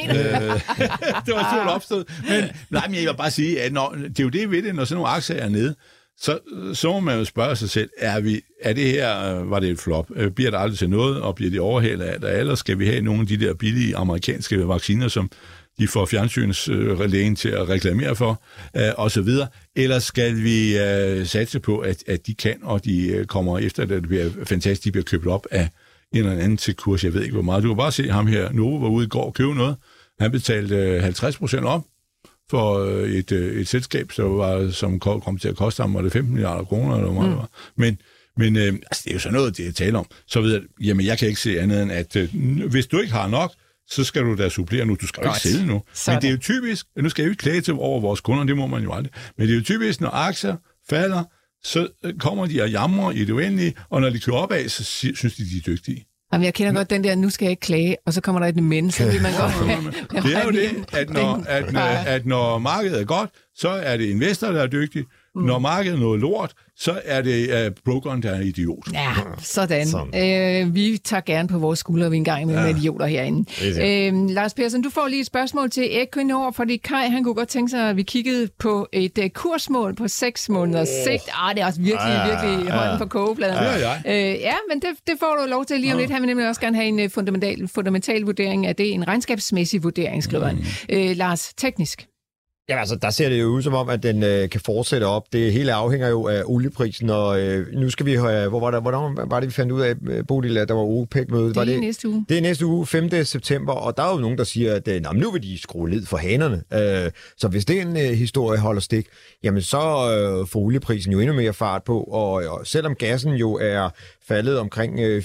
Det var tvivl opstået. Men jeg vil bare sige, at det er jo det ved det, når sådan nogle aktier er nede, så må man jo spørge sig selv, er det her, var det et flop? Bliver der aldrig til noget, og bliver det overhældet af det? Eller skal vi have nogle af de der billige amerikanske vacciner, som de får fjernsynslægen til at reklamere for, og så videre? Eller skal vi satse på, at de kan, og de kommer efter, at det bliver fantastisk, de bliver købt op af en eller anden til kurs, jeg ved ikke hvor meget. Du kan bare se ham her, Novo var ude i går og købe noget. Han betalte 50% op for et selskab, som kom til at koste ham, var det 15 milliarder kroner, eller hvor meget det var. Men altså, det er jo sådan noget, det er tale om. Så ved jeg, jamen jeg kan ikke se andet end, at hvis du ikke har nok, så skal du da supplere nu. Du skal jo ikke sælge nu. Sådan. Men det er jo typisk, nu skal jeg jo ikke klage til over vores kunder, det må man jo aldrig. Men det er jo typisk, når aktier falder, så kommer de og jamrer i det uendelige, og når de kører opad, så synes de er dygtige. Jamen, jeg kender godt den der, nu skal jeg ikke klage, og så kommer der et menneske, vil man godt det er jo det, at når markedet er godt, så er det investorer, der er dygtige. Når markedet er noget lort, så er det brokeren, der er idiot. Ja, sådan. Vi tager gerne på vores skuldre, vi engang med idioter herinde. Lars Persson, du får lige et spørgsmål til Equinor, fordi Kai, han kunne godt tænke sig, at vi kiggede på et kursmål på 6 måneders sigt. Det er også virkelig hånden på kogepladen. Men det får du lov til lige om lidt. Han vil nemlig også gerne have en fundamental vurdering af det. En regnskabsmæssig vurdering, skriver han. Lars, teknisk. Ja, altså, der ser det jo ud som om, at den kan fortsætte op. Det hele afhænger jo af olieprisen, og nu skal vi have... Hvornår var det, vi fandt ud af, Bodil, at der var OPEC-møde? Det er næste uge. Det er næste uge, 5. september, og der er jo nogen, der siger, at nu vil de skrue ned for hanerne. Så hvis den historie holder stik, jamen så får olieprisen jo endnu mere fart på, og selvom gassen jo er faldet omkring 29%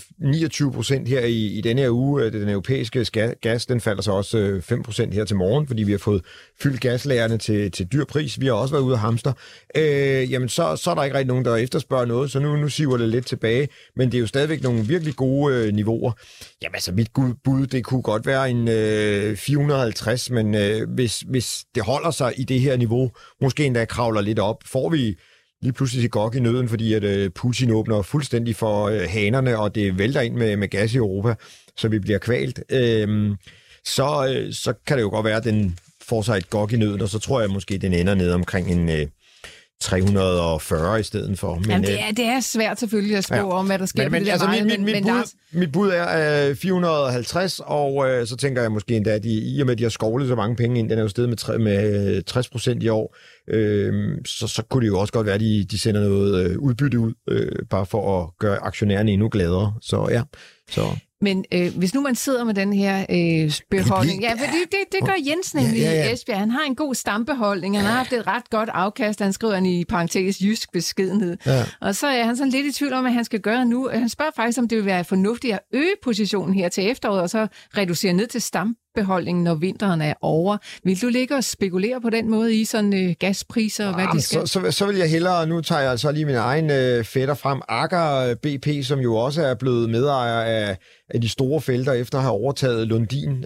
her i denne her uge. Den europæiske gas, den falder så også 5% her til morgen, fordi vi har fået fyldt gaslagerne til dyr pris. Vi har også været ude af hamster. Jamen, så er der ikke rigtig nogen, der efterspørger noget, så nu siver det lidt tilbage. Men det er jo stadigvæk nogle virkelig gode niveauer. Jamen, altså, mit bud, det kunne godt være en 450, men hvis det holder sig i det her niveau, måske endda kravler lidt op, får vi lige pludselig et gok i nøden, fordi at Putin åbner fuldstændig for hanerne, og det vælter ind med gas i Europa, så vi bliver kvalt. Så kan det jo godt være, at den får sig et gok i nøden, og så tror jeg måske, den ender ned omkring en 340 i stedet for. Men, jamen, det er svært selvfølgelig at spå om, hvad der sker men, på det altså, der mit bud er 450, og så tænker jeg måske endda, at i og med, at de har skovlet så mange penge ind, den er jo steget med 60% i år, så kunne det jo også godt være, at de sender noget udbytte ud, bare for at gøre aktionærerne endnu gladere. Så ja, så... Men hvis nu man sidder med den her beholdning... Ja, for det gør Jens nemlig i Esbjerg. Han har en god stambeholdning. Han har haft et ret godt afkast. Han skriver i parentes jysk beskedenhed. Ja. Og så er han sådan lidt i tvivl om, hvad han skal gøre nu. Han spørger faktisk, om det vil være fornuftigt at øge positionen her til efteråret, og så reducere ned til stambeholdningen, når vinteren er over. Vil du ligge og spekulere på den måde i sådan gaspriser og hvad de skal? Så vil jeg hellere... Nu tager jeg altså lige min egen fætter frem. Aker BP, som jo også er blevet medejer af de store felter, efter at have overtaget Lundin,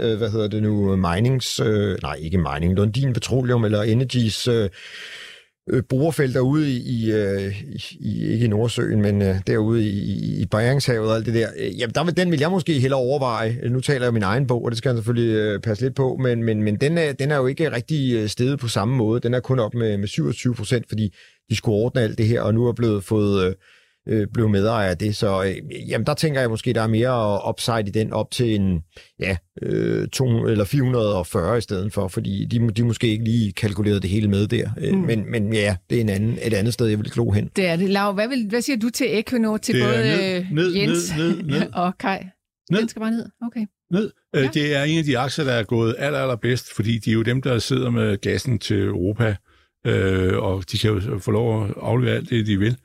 Lundin Petroleum eller Energies borefelter ude i ikke i Nordsøen, men derude i Beringshavet og alt det der. Jamen, den vil jeg måske hellere overveje. Nu taler jeg min egen bog, og det skal jeg selvfølgelig passe lidt på, men den er jo ikke rigtig steget på samme måde. Den er kun op med 27%, fordi de skulle ordne alt det her, og nu er blevet fået blev medejer af det. Så jamen, der tænker jeg måske, der er mere upside i den op til en 200 eller 440 i stedet for, fordi de måske ikke lige kalkulerede det hele med der. Men ja, det er et andet sted, jeg vil glo hen. Det er det. Lau, hvad siger du til Equinor, til både Jens og Kai? Den skal bare ned? Okay. Ned. Ja. Det er en af de aktier, der er gået allerbedst, fordi de er jo dem, der sidder med gassen til Europa, og de kan jo få lov at aflevere alt det, de vil.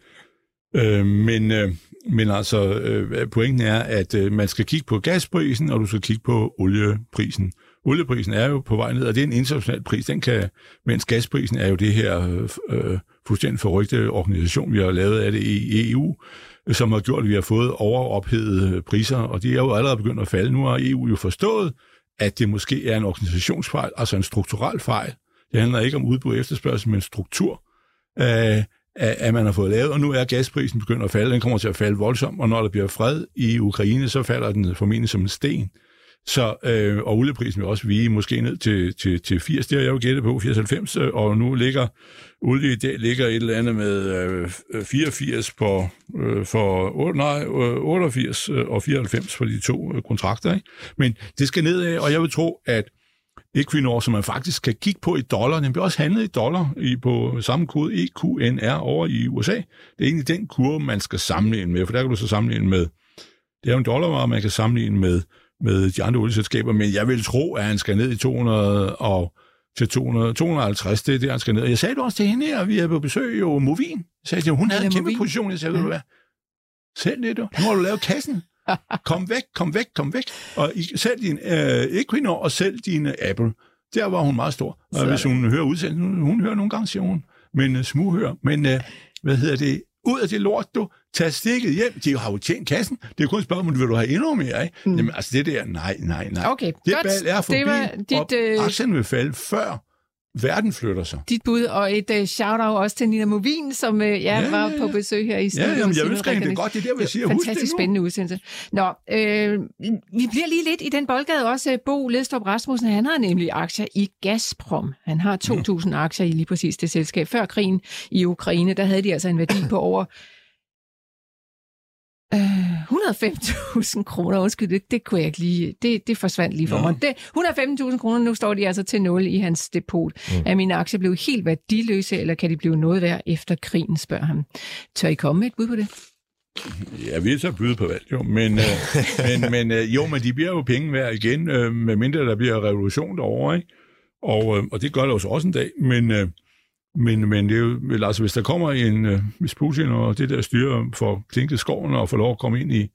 Men altså, pointen er, at man skal kigge på gasprisen, og du skal kigge på olieprisen. Olieprisen er jo på vej ned, og det er en international pris. Mens gasprisen er jo det her fuldstændig forrygte organisation, vi har lavet af det i EU, som har gjort, at vi har fået overophedede priser, og de er jo allerede begyndt at falde. Nu har EU jo forstået, at det måske er en organisationsfejl, altså en strukturel fejl. Det handler ikke om udbud og efterspørgsel, men struktur, at man har fået lavet, og nu er gasprisen begyndt at falde. Den kommer til at falde voldsomt, og når der bliver fred i Ukraine, så falder den formentlig som en sten. Så, og olieprisen vil også vige måske ned til 80, det har jeg jo gættet på, 80-90, og nu ligger olie i dag ligger et eller andet med 84 for 88 og 94 for de to kontrakter. Ikke? Men det skal nedad, og jeg vil tro, at Equinor, som man faktisk kan kigge på i dollar, den bliver også handlet i dollar på samme kode EQNR over i USA. Det er egentlig den kurve, man skal sammenligne med, for der kan du så sammenligne med, det er jo en dollarvare, man kan sammenligne med de andre olieselskaber, men jeg vil tro, at han skal ned i 200 og til 250, det er det, han skal ned. Og jeg sagde det også til hende her, vi havde på besøg jo Movin. Jeg sagde til hun havde en kæmpe position, jeg sagde, ved du hvad, sælg det du. Nu har du lavet kassen. Kom væk. Og sælg din Equinor og sælg din Apple. Der var hun meget stor. Og hvis hun hører udsendelsen, hun hører nogle gange, siger hun, men smughør. Men ud af det lort, du, tag stikket hjem. De har jo tjent kassen. Det er kun et spørgsmål, vil du have endnu mere, ikke? Jamen, altså det der, nej. Okay, det bal er forbi, og aktien vil falde før verden flytter sig. Dit bud, og et shout-out også til Nina Movin, som var på besøg her i studiet. Ja, jeg ønsker hende det godt, det er der, jeg siger, fantastisk spændende udsendelse. Nå, vi bliver lige lidt i den boldgade også. Bo Ledstrup Rasmussen, han har nemlig aktier i Gazprom. Han har 2.000 aktier i lige præcis det selskab. Før krigen i Ukraine, der havde de altså en værdi på over 105.000 kroner, undskyld, det kunne jeg ikke lige, det forsvandt lige for mig. 115.000 kroner, nu står de altså til 0 i hans depot. Er mine aktier blevet helt værdiløse, eller kan de blive noget værd efter krigen, spørger han. Tør I komme med et bud på det? Ja, vi er så byde på valg, jo. Men de bliver jo penge værd igen, medmindre der bliver revolution derovre, ikke? Og det gør der jo også en dag, men det er jo, altså hvis der kommer hvis Putin og det der styre får klinket skoven og får lov at komme ind i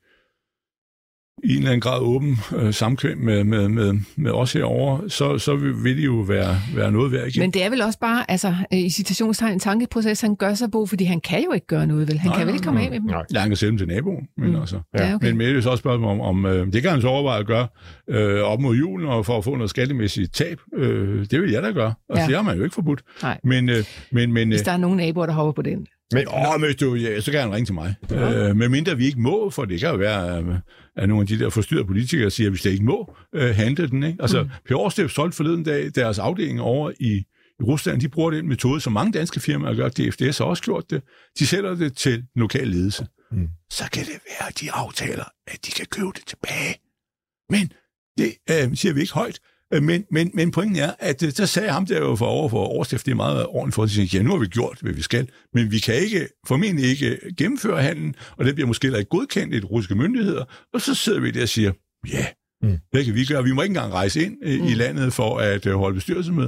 en eller anden grad åben samkvem med os herovre, så vil det jo være noget værd igen. Men det er vel også bare, altså i citationstegn, en tankeproces, han gør sig på, fordi han kan jo ikke gøre noget, vel? Han kan vel ikke komme af med dem? Nej, han kan sælge dem til naboen, men altså. Ja, okay. Men det er jo så også spørgsmål om det kan han så overveje at gøre op mod julen, og for at få noget skattemæssigt tab. Det vil jeg da gøre. Altså, det har man jo ikke forbudt. Nej. Men hvis der er nogen naboer, der hopper på den. Så kan han ringe til mig. Medmindre vi ikke må, for det kan jo være, at nogle af de der forstyrrede politikere siger, at vi slet ikke må handle den. Ikke? Altså, Per Aarsleff solgte forleden dag deres afdeling over i Rusland. De bruger den metode, som mange danske firmaer gør. DFDS har også gjort det. De sælger det til lokal ledelse. Så kan det være, at de aftaler, at de kan købe det tilbage. Men det siger vi ikke højt. Men pointen er, at der sagde ham der jo for Aarsleff, det er meget ordentligt for at sige, ja, nu har vi gjort, hvad vi skal, men vi kan formentlig ikke gennemføre handlen, og det bliver måske heller ikke godkendt i de russiske myndigheder, og så sidder vi der og siger, hvad kan vi gøre? Vi må ikke engang rejse ind i landet for at holde bestyrelsesmøde.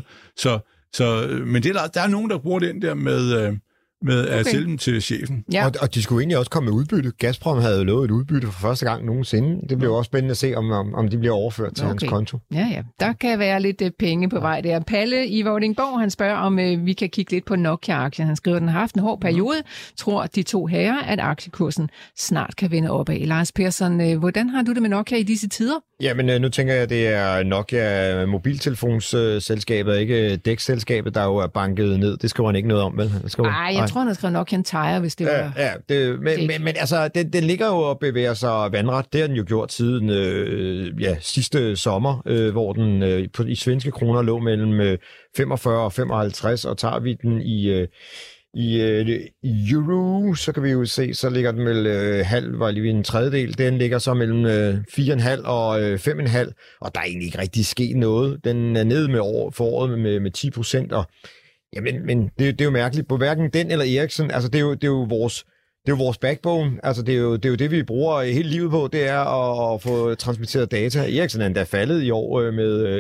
Men der er nogen, der bruger den der med at sælge dem til chefen. Ja. Og de skulle egentlig også komme med udbytte. Gazprom havde jo lovet et udbytte for første gang nogensinde. Det bliver også spændende at se, om de bliver overført til hans konto. Ja. Der kan være lidt penge på vej der. Palle i Vordingborg, han spørger, om vi kan kigge lidt på Nokia-aktien. Han skriver, at den har haft en hård periode. Tror de to herrer, at aktiekursen snart kan vende opad. Lars Persson, hvordan har du det med Nokia i disse tider? Jamen, nu tænker jeg, at det er Nokia mobiltelefonsselskabet, ikke dækselskabet, der jo er banket ned. Det skriver han ikke noget om, vel? Jeg tror, han har skrevet Nokia Tire, hvis det var... Ja, men altså, den ligger jo og bevæger sig vandret. Det har den jo gjort siden sidste sommer, hvor den i svenske kroner lå mellem 45 og 55, og tager vi den i euro, så kan vi jo se, så ligger den mellem halv, var lige en tredjedel. Den ligger så mellem 4,5 og 5,5, og der er egentlig ikke rigtig sket noget. Den er nede med foråret med 10%, og men det er jo mærkeligt. På hverken den eller Ericsson, altså det er jo vores backbone. Altså det er jo det, vi bruger hele livet på, det er at få transmitteret data. Ericsson er endda faldet i år med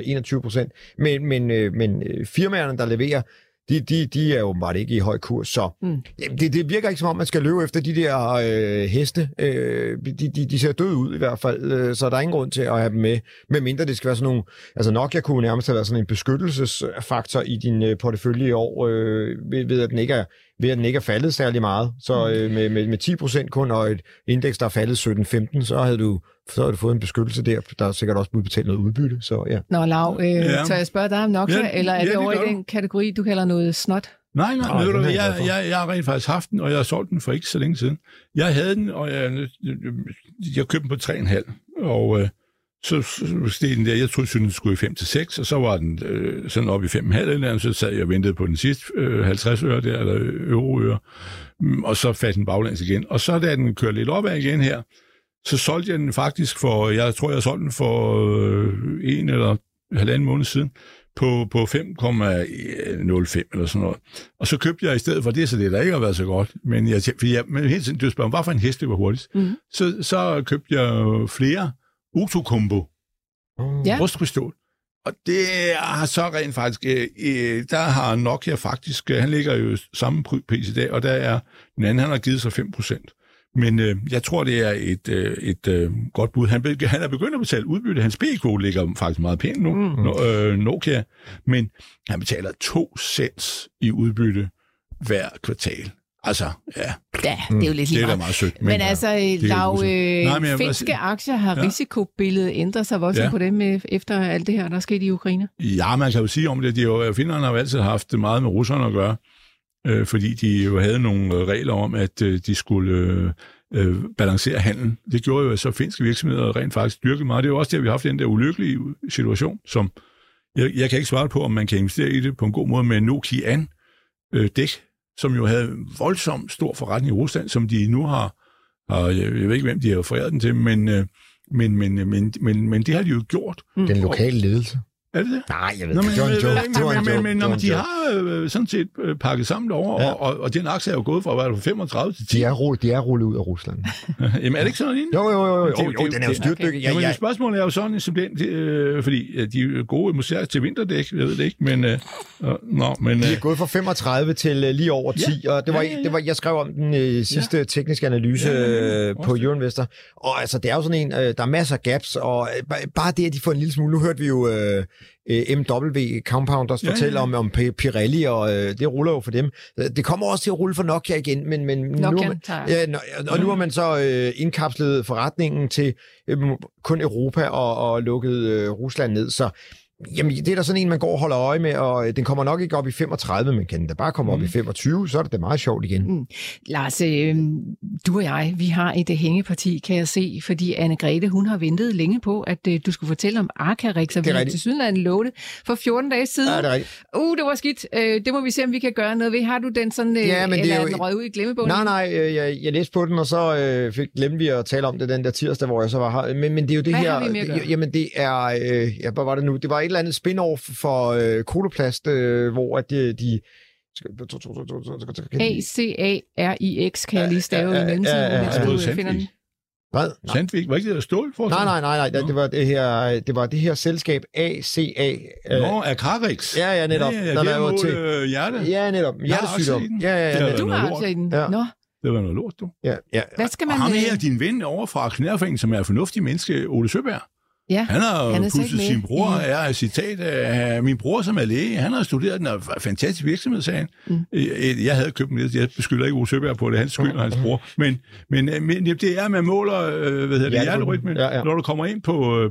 21%, men firmaerne, der leverer, de er jo bare ikke i høj kurs, så det virker ikke som om, man skal løbe efter de der heste. De ser døde ud i hvert fald, så der er ingen grund til at have dem med, medmindre det skal være sådan nogle, altså Nokia kunne nærmest have været sådan en beskyttelsesfaktor i din portefølje i år, ved at den ikke er faldet særlig meget. Så med 10% kun og et indeks, der er faldet 17-15, så havde du fået en beskyttelse der. Der er sikkert også betalt noget udbytte. Så, ja. Nå, Lav, så jeg spørger dig om Nokia, eller er det over i den kategori, du kalder noget snot? Nej, jeg har rent faktisk haft den, og jeg har solgt den for ikke så længe siden. Jeg havde den, og jeg købte den på 3,5, og så steg den der, jeg troede, den skulle i 5-6, og så var den sådan op i 5,5, så sad jeg og ventede på den sidste 50 øre der, eller euroøre, og så faldt den baglæns igen. Og så da den kørte lidt opad igen her, så solgte jeg den faktisk for, jeg tror, jeg solgte den for 1 eller 1,5 måned siden, på 5,05 eller sådan noget. Og så købte jeg i stedet for det, så det der ikke har været så godt. Men hele tiden, du spørger, hvorfor en hest det var hurtigst? Så købte jeg flere Outokumpu rustpistol. Og det har så rent faktisk, der har Nokia faktisk, han ligger jo samme pris i dag, og der er den anden, han har givet sig 5%. Men jeg tror, det er et godt bud. Han er begyndt at betale udbytte. Hans P-kode ligger faktisk meget pænt nu, Nokia, men han betaler 2 cents i udbytte hver kvartal. Altså, ja. Ja, det er jo lidt det er da meget sødt. Men altså, Lav, finske aktier har risikobilledet ændret sig voldsomt på dem efter alt det her, der er sket i Ukraine? Ja, man kan jo sige om det. Finnerne har jo altid haft meget med russerne at gøre, fordi de jo havde nogle regler om, at de skulle balancere handlen. Det gjorde jo, at så finske virksomheder rent faktisk styrkede meget. Det er jo også det, at vi har haft den der ulykkelige situation, som jeg kan ikke svare på, om man kan investere i det på en god måde med Nokian dæk, som jo havde voldsomt stor forretning i Rusland, som de nu har jeg ved ikke, hvem de har foræret den til, men det har de jo gjort. Den lokale ledelse. Er det det? Nej, jeg ved ikke. Men de har sådan set pakket sammen derovre, og den aktie er jo gået fra 35 til 10. De er rullet ud af Rusland. Jamen er det ikke sådan en? Jo, den er jo styrtdykket. Jamen spørgsmålet er jo sådan, fordi de er gode måske til vinterdæk, jeg ved det ikke, men... de er gået fra 35 til lige over 10, og det var jeg skrev om den sidste tekniske analyse på Euroinvestor, og altså det er jo sådan en, der er masser af gaps, og bare det, at de får en lille smule, nu hørte vi jo MW Compounders fortæller om Pirelli, og det ruller jo for dem. Det kommer også til at rulle for Nokia igen, men nu har man så indkapslet forretningen til kun Europa og lukket Rusland ned, så jamen, det er da sådan en, man går og holder øje med, og den kommer nok ikke op i 35, men kan den da bare komme op i 25, så er det da meget sjovt igen. Lars, du og jeg, vi har et hængeparti, kan jeg se, fordi Anne-Grethe, hun har ventet længe på, at du skulle fortælle om Arcarix, og vi har til sydenlandet lovet for 14 dage siden. Ja, det er rigtigt. Det var skidt. Det må vi se, om vi kan gøre noget ved. Har du den sådan, eller er den røget ud i glemmebogen? Nej, jeg læste på den, og så glemte vi at tale om det den der tirsdag, hvor jeg så var her. Men det er jo det her... Jamen, det er... hvad var det nu? Det var et eller andet spin-off for Coloplast, hvor at de ACARIX kan jeg lige stave i mellemtiden, hvis du finder den. Hvad? Sandvik, var ikke det der stål for? Nej, det var det her selskab ACA. Arcarix. Ja, netop. Ja, der er jo til hjerte. Ja, netop. Hjertesygdom. Ja. Du har aktier i den. Ja. Nå. Det var noget lort, du. Ja. Hvad skal man... Og ham her, din ven over fra Knærforeningen, som er en fornuftig menneske, Ole Søberg. Ja, han har pusset sin bror, citat, min bror som er læge, han har studeret den, fantastisk virksomhed, sagde han. Jeg havde købt den lidt, jeg beskylder ikke Ole Søberg på det, hans skyld og hans bror, men det er, man måler, hjerterytmen, når du kommer ind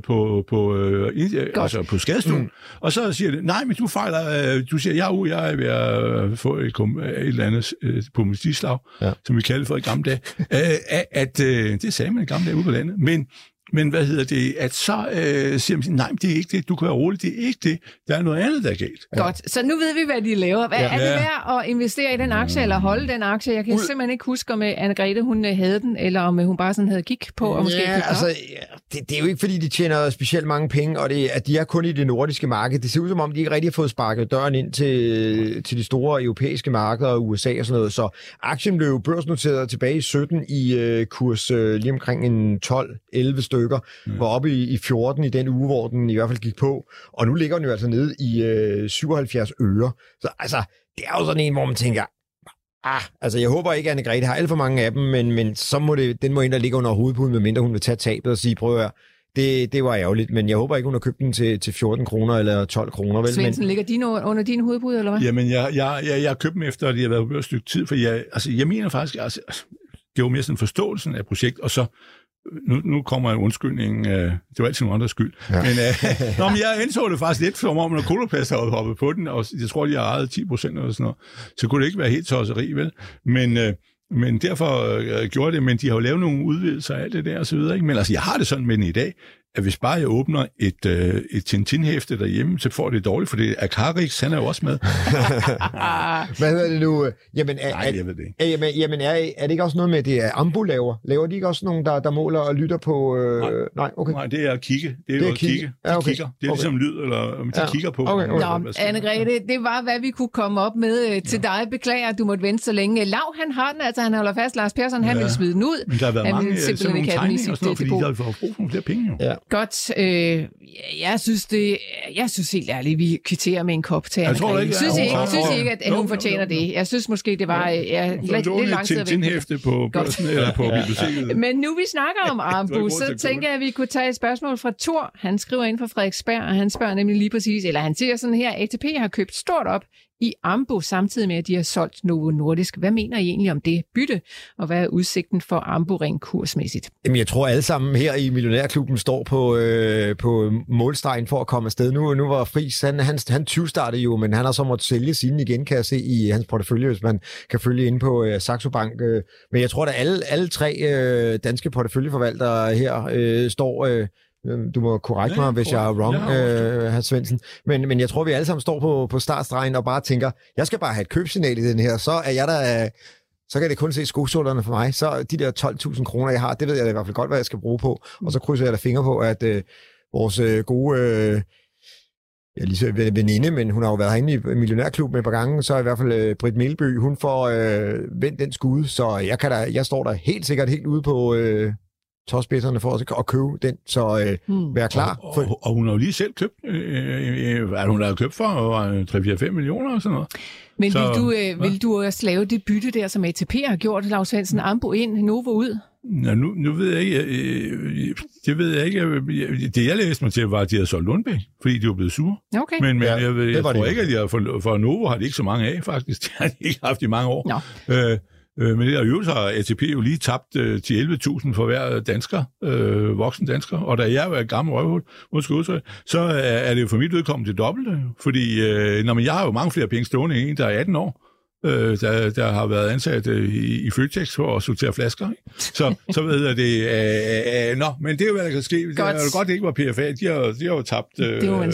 på skadestuen, og så siger det, nej, men du fejler, du siger, jeg er ved at få et eller andet publicistslag, som vi kaldte for i gamle dage, det sagde man i gamle dage ude på landet, men Men at så siger man, nej, det er ikke det, du kan være rolig, det er ikke det, der er noget andet, der er galt. Godt, så nu ved vi, hvad de laver. Er det værd at investere i den aktie, eller holde den aktie? Jeg kan simpelthen ikke huske, om Anne-Grethe, hun havde den, eller om hun bare sådan havde kig på, og måske det er jo ikke, fordi de tjener specielt mange penge, og at de er kun i det nordiske marked. Det ser ud som om, de ikke rigtig har fået sparket døren ind til de store europæiske markeder og USA og sådan noget. Så aktien blev børsnoteret tilbage i 17 i kurs lige omkring en 12-11 stykker, var oppe i 14 i den uge, hvor den i hvert fald gik på. Og nu ligger den jo altså nede i 77 øre. Så altså, det er jo sådan en, hvor man tænker, altså jeg håber ikke, at Anne-Grethe har alt for mange af dem, men så må den må ind og ligge under hovedpuden, medmindre hun vil tage tabet og sige, prøv at det var ærgerligt, men jeg håber ikke, hun har købt den til 14 kroner eller 12 kroner. Svendsen, ligger de under din hovedbud, eller hvad? Jamen, jeg har købt dem efter, at de har været på et stykke tid, for jeg mener faktisk, det var mere sådan forståelsen af projekt, og så nu kommer en undskyldning. Det var altid nogen andres skyld. Ja. Men jeg indså det faktisk lidt, som om når Coloplast havde hoppet på den, og jeg tror, de har ejet 10% eller sådan noget, så kunne det ikke være helt tosseri, vel? Men derfor gjorde det, men de har jo lavet nogle udvidelser af alt det der og så videre. Ikke? Men altså, jeg har det sådan med den i dag, at hvis bare jeg åbner et Tintin-hæfte derhjemme, så får det dårligt, for det er Karix, han er jo også med. Hvad hedder det nu? Jamen, nej, jeg ved det ikke. Jamen, er det ikke også noget med, det er Ambu laver? Laver de ikke også nogen, der måler og lytter på... Nej, okay. Nej, det er at kigge. Det er noget at kigge. De kigger. Det er ligesom lyd, eller de kigger på. Okay. Nå, Anne-Grethe, det var, hvad vi kunne komme op med til dig. Beklager, at du måtte vente så længe. Lav, han har den, altså han holder fast. Lars Persson, han vil smide den ud. Men der har været mange sådan nogle tegninger og sådan noget, fordi der har fået brug for nogle flere penge. Ja. Godt. Jeg synes helt ærligt, vi kvitterer med en kop til Anne-Grethe. Jeg synes ikke, at hun fortjener det. Jeg synes måske, det var lidt lang tid at vente. På børsen eller på biblioteket. Men nu vi snakker om Ambu, så tænker jeg, at vi kunne tage et spørgsmål fra Thor. Han skriver ind fra Frederiksberg, og han spørger nemlig lige præcis, eller han siger sådan her, ATP har købt stort op i Ambu, samtidig med, at de har solgt Novo Nordisk. Hvad mener I egentlig om det bytte, og hvad er udsigten for Ambu rent kursmæssigt? Jamen, jeg tror alle sammen her i Millionærklubben står på målstregen for at komme afsted. Nu var Friis, han 20-startede jo, men han har så måttet sælge sine igen, kan jeg se i hans portefølje, hvis man kan følge ind på Saxo Bank. Men jeg tror, at alle tre danske porteføljeforvaltere her står... Du må korrekte mig, hvis jeg er wrong, hr. Svendsen. Men jeg tror, vi alle sammen står på startstregen og bare tænker, jeg skal bare have et købsignal i den her, så er jeg der... Så kan det kun se skosålerne for mig. Så de der 12.000 kroner, jeg har, det ved jeg i hvert fald godt, hvad jeg skal bruge på. Og så krydser jeg da fingre på, at vores gode... lige så veninde, men hun har jo været herinde i Millionærklubben et par gange, så i hvert fald Britt Melby, hun får vendt den skude, så jeg står der helt sikkert helt ude på... tåspidserne for at købe den, så være klar. Og hun har jo lige selv købt, hun har købt for 3-4-5 millioner og sådan noget. Men vil du også lave det bytte der, som ATP har gjort, Lars Svendsen, Ambu ind, Novo ud? Ja, nu ved jeg ikke, det ved jeg ikke. Det jeg læste mig til, var, at de havde solgt Lundbæk, fordi de var blevet sure. Okay. Men jeg tror ikke, at de har for Novo har de ikke så mange af, faktisk. Det har de ikke haft i mange år. Men det der øvrigt har ATP jo lige tabt til 11.000 for hver dansker, voksen dansker, og da jeg er et gammelt røvhul, så er det jo for mit vedkommende det dobbelte, fordi jeg har jo mange flere penge stående end en, der er 18 år, der har været ansat i Føtex for at sortere flasker. Så ved jeg det. Men det er jo, hvad der kan ske. Det er jo godt, det ikke var PFA. De har jo tabt 55.000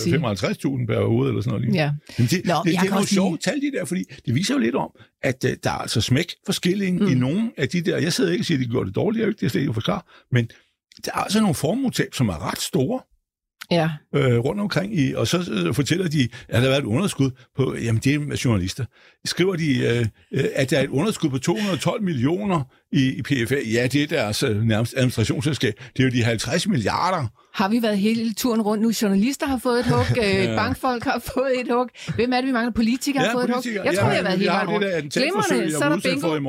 per hoved eller sådan noget. Ja. Men det er jo sjovt tal, de der, fordi det viser jo lidt om, at der er altså smæk-forskelling i nogle af de der. Jeg sidder ikke og siger, at de gjorde det dårligt, det er slet ikke forklare, men der er altså nogle formuetab, som er ret store. Ja. Rundt omkring og så fortæller de, at der har været et underskud på, jamen det er journalister. Skriver de, at der er et underskud på 212 millioner i PFA. Ja, det er deres nærmest administrationsselskab. Det er jo de 50 milliarder. Har vi været hele turen rundt nu? Journalister har fået et hug, bankfolk har fået et hug. Hvem er det, vi mangler? Politikere har fået et hug. Jeg tror, jeg har været hele vejen rundt. Glimrende, så er der bingo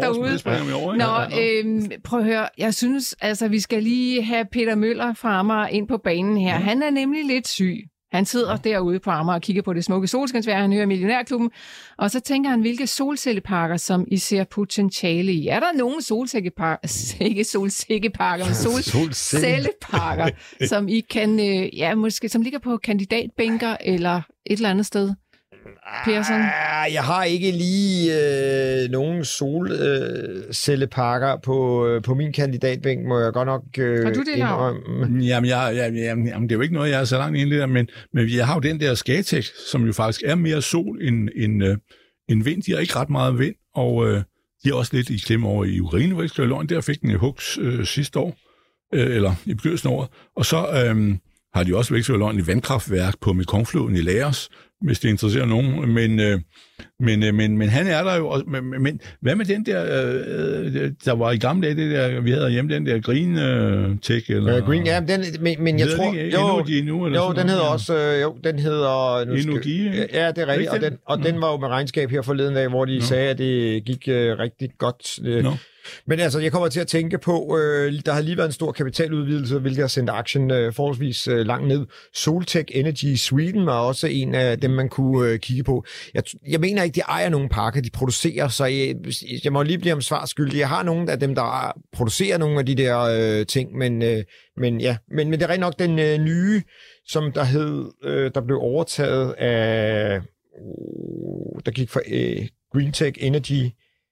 derude. Prøv at høre. Jeg synes, altså, vi skal lige have Peter Møller fra Amager ind på banen her. Han er nemlig lidt syg. Han sidder derude på Amager og kigger på det smukke solskinsvejr, han hører Millionærklubben, og så tænker han, hvilke solcelleparker, som I ser potentiale i. Er der nogen solcelleparker, som I kan, måske, som ligger på kandidatbænker eller et eller andet sted? Persson? Jeg har ikke lige nogen solcelleparker på min kandidatbænk, må jeg godt nok har du det, Lav? Jamen, det er jo ikke noget, jeg er så langt inde i der, men jeg har jo den der Skatex, som jo faktisk er mere sol end vind. De har ikke ret meget vind, og de er også lidt i klemme over i Urinevækstløgn. Der fik den i Hux sidste år, eller i begyndelsen af året. Og så har de også vækstløgn i vandkraftværk på Mekongfloden i Laos, hvis det interesserer nogen. Men han er der jo. Men hvad med den der var i gamle dage, det der, vi havde hjemme, den der Green Tech? Eller, Green, ja, men jeg tror... Den hedder også... den hedder... Energi, ja, det er rigtigt. Og den var jo med regnskab her forleden dag, hvor de sagde, at det gik rigtig godt. Men altså, jeg kommer til at tænke på, der har lige været en stor kapitaludvidelse, hvilket har sendt aktien forholdsvis langt ned. Soltech Energy Sweden var også en af dem, man kunne kigge på. Jeg mener ikke, de ejer nogen pakker, de producerer, så jeg må lige blive om svar skyldig. Jeg har nogle af dem, der producerer nogle af de der ting, men det er rigtig nok den nye, som der blev overtaget af, der gik fra Greentech Energy.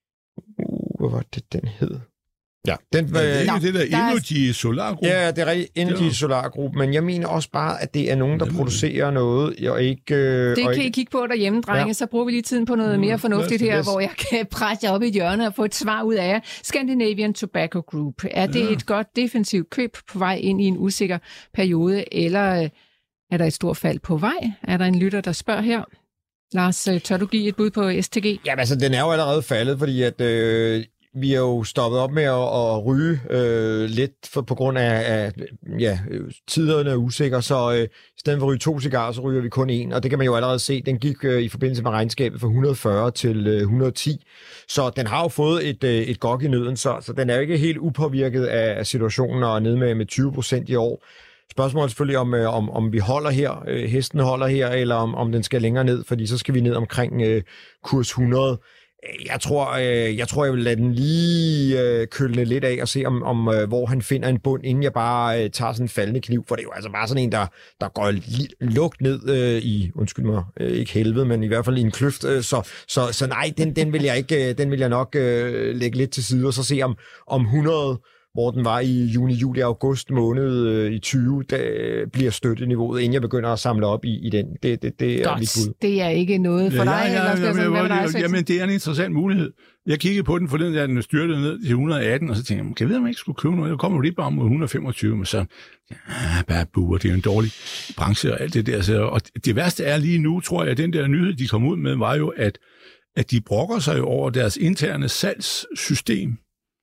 Hvad var det, den hed? Ja, det er det der Energy Solar Group. Ja, det er rigtig Energy Solar Group, men jeg mener også bare, at det er nogen, der producerer noget, og ikke... det kan I kigge på derhjemme, drenge, så bruger vi lige tiden på noget mere fornuftigt her, hvor jeg kan presse jer op i et hjørne og få et svar ud af jer. Scandinavian Tobacco Group. Er det et godt defensivt køb på vej ind i en usikker periode, eller er der et stort fald på vej? Er der en lytter, der spørger her? Lars, tør du give et bud på STG? Jamen altså, den er jo allerede faldet, fordi at vi er jo stoppet op med at ryge lidt på grund af tiderne er usikre, så i stedet for at ryge 2 cigarer, så ryger vi kun 1, og det kan man jo allerede se. Den gik i forbindelse med regnskabet fra 140 til 110, så den har jo fået et gok i nøden, så den er jo ikke helt upåvirket af situationen og er nede med 20% i år. Spørgsmålet er selvfølgelig, om vi holder her, hesten holder her, eller om den skal længere ned, fordi så skal vi ned omkring kurs 100. Jeg tror, jeg vil lade den lige kølne lidt af og se, hvor han finder en bund, inden jeg bare tager sådan en faldende kniv, for det er jo altså bare sådan en, der går lugt ned i, undskyld mig, ikke helvede, men i hvert fald i en kløft. Så nej, den vil jeg nok lægge lidt til side, og så se om 100... hvor den var i juni, juli, august måned i 20, der bliver støtteniveauet, inden jeg begynder at samle op i den. Det er mit bud. Det er ikke noget for dig? Jamen, det er en interessant mulighed. Jeg kiggede på den forleden, da den styrtede ned til 118, og så tænkte jeg, kan jeg vide, om jeg ikke skulle købe noget? Jeg kommer jo lige bare mod 125, men så, bare buer, det er en dårlig branche og alt det der. Og det værste er lige nu, tror jeg, at den der nyhed, de kom ud med, var jo, at de brokker sig over deres interne salgssystem,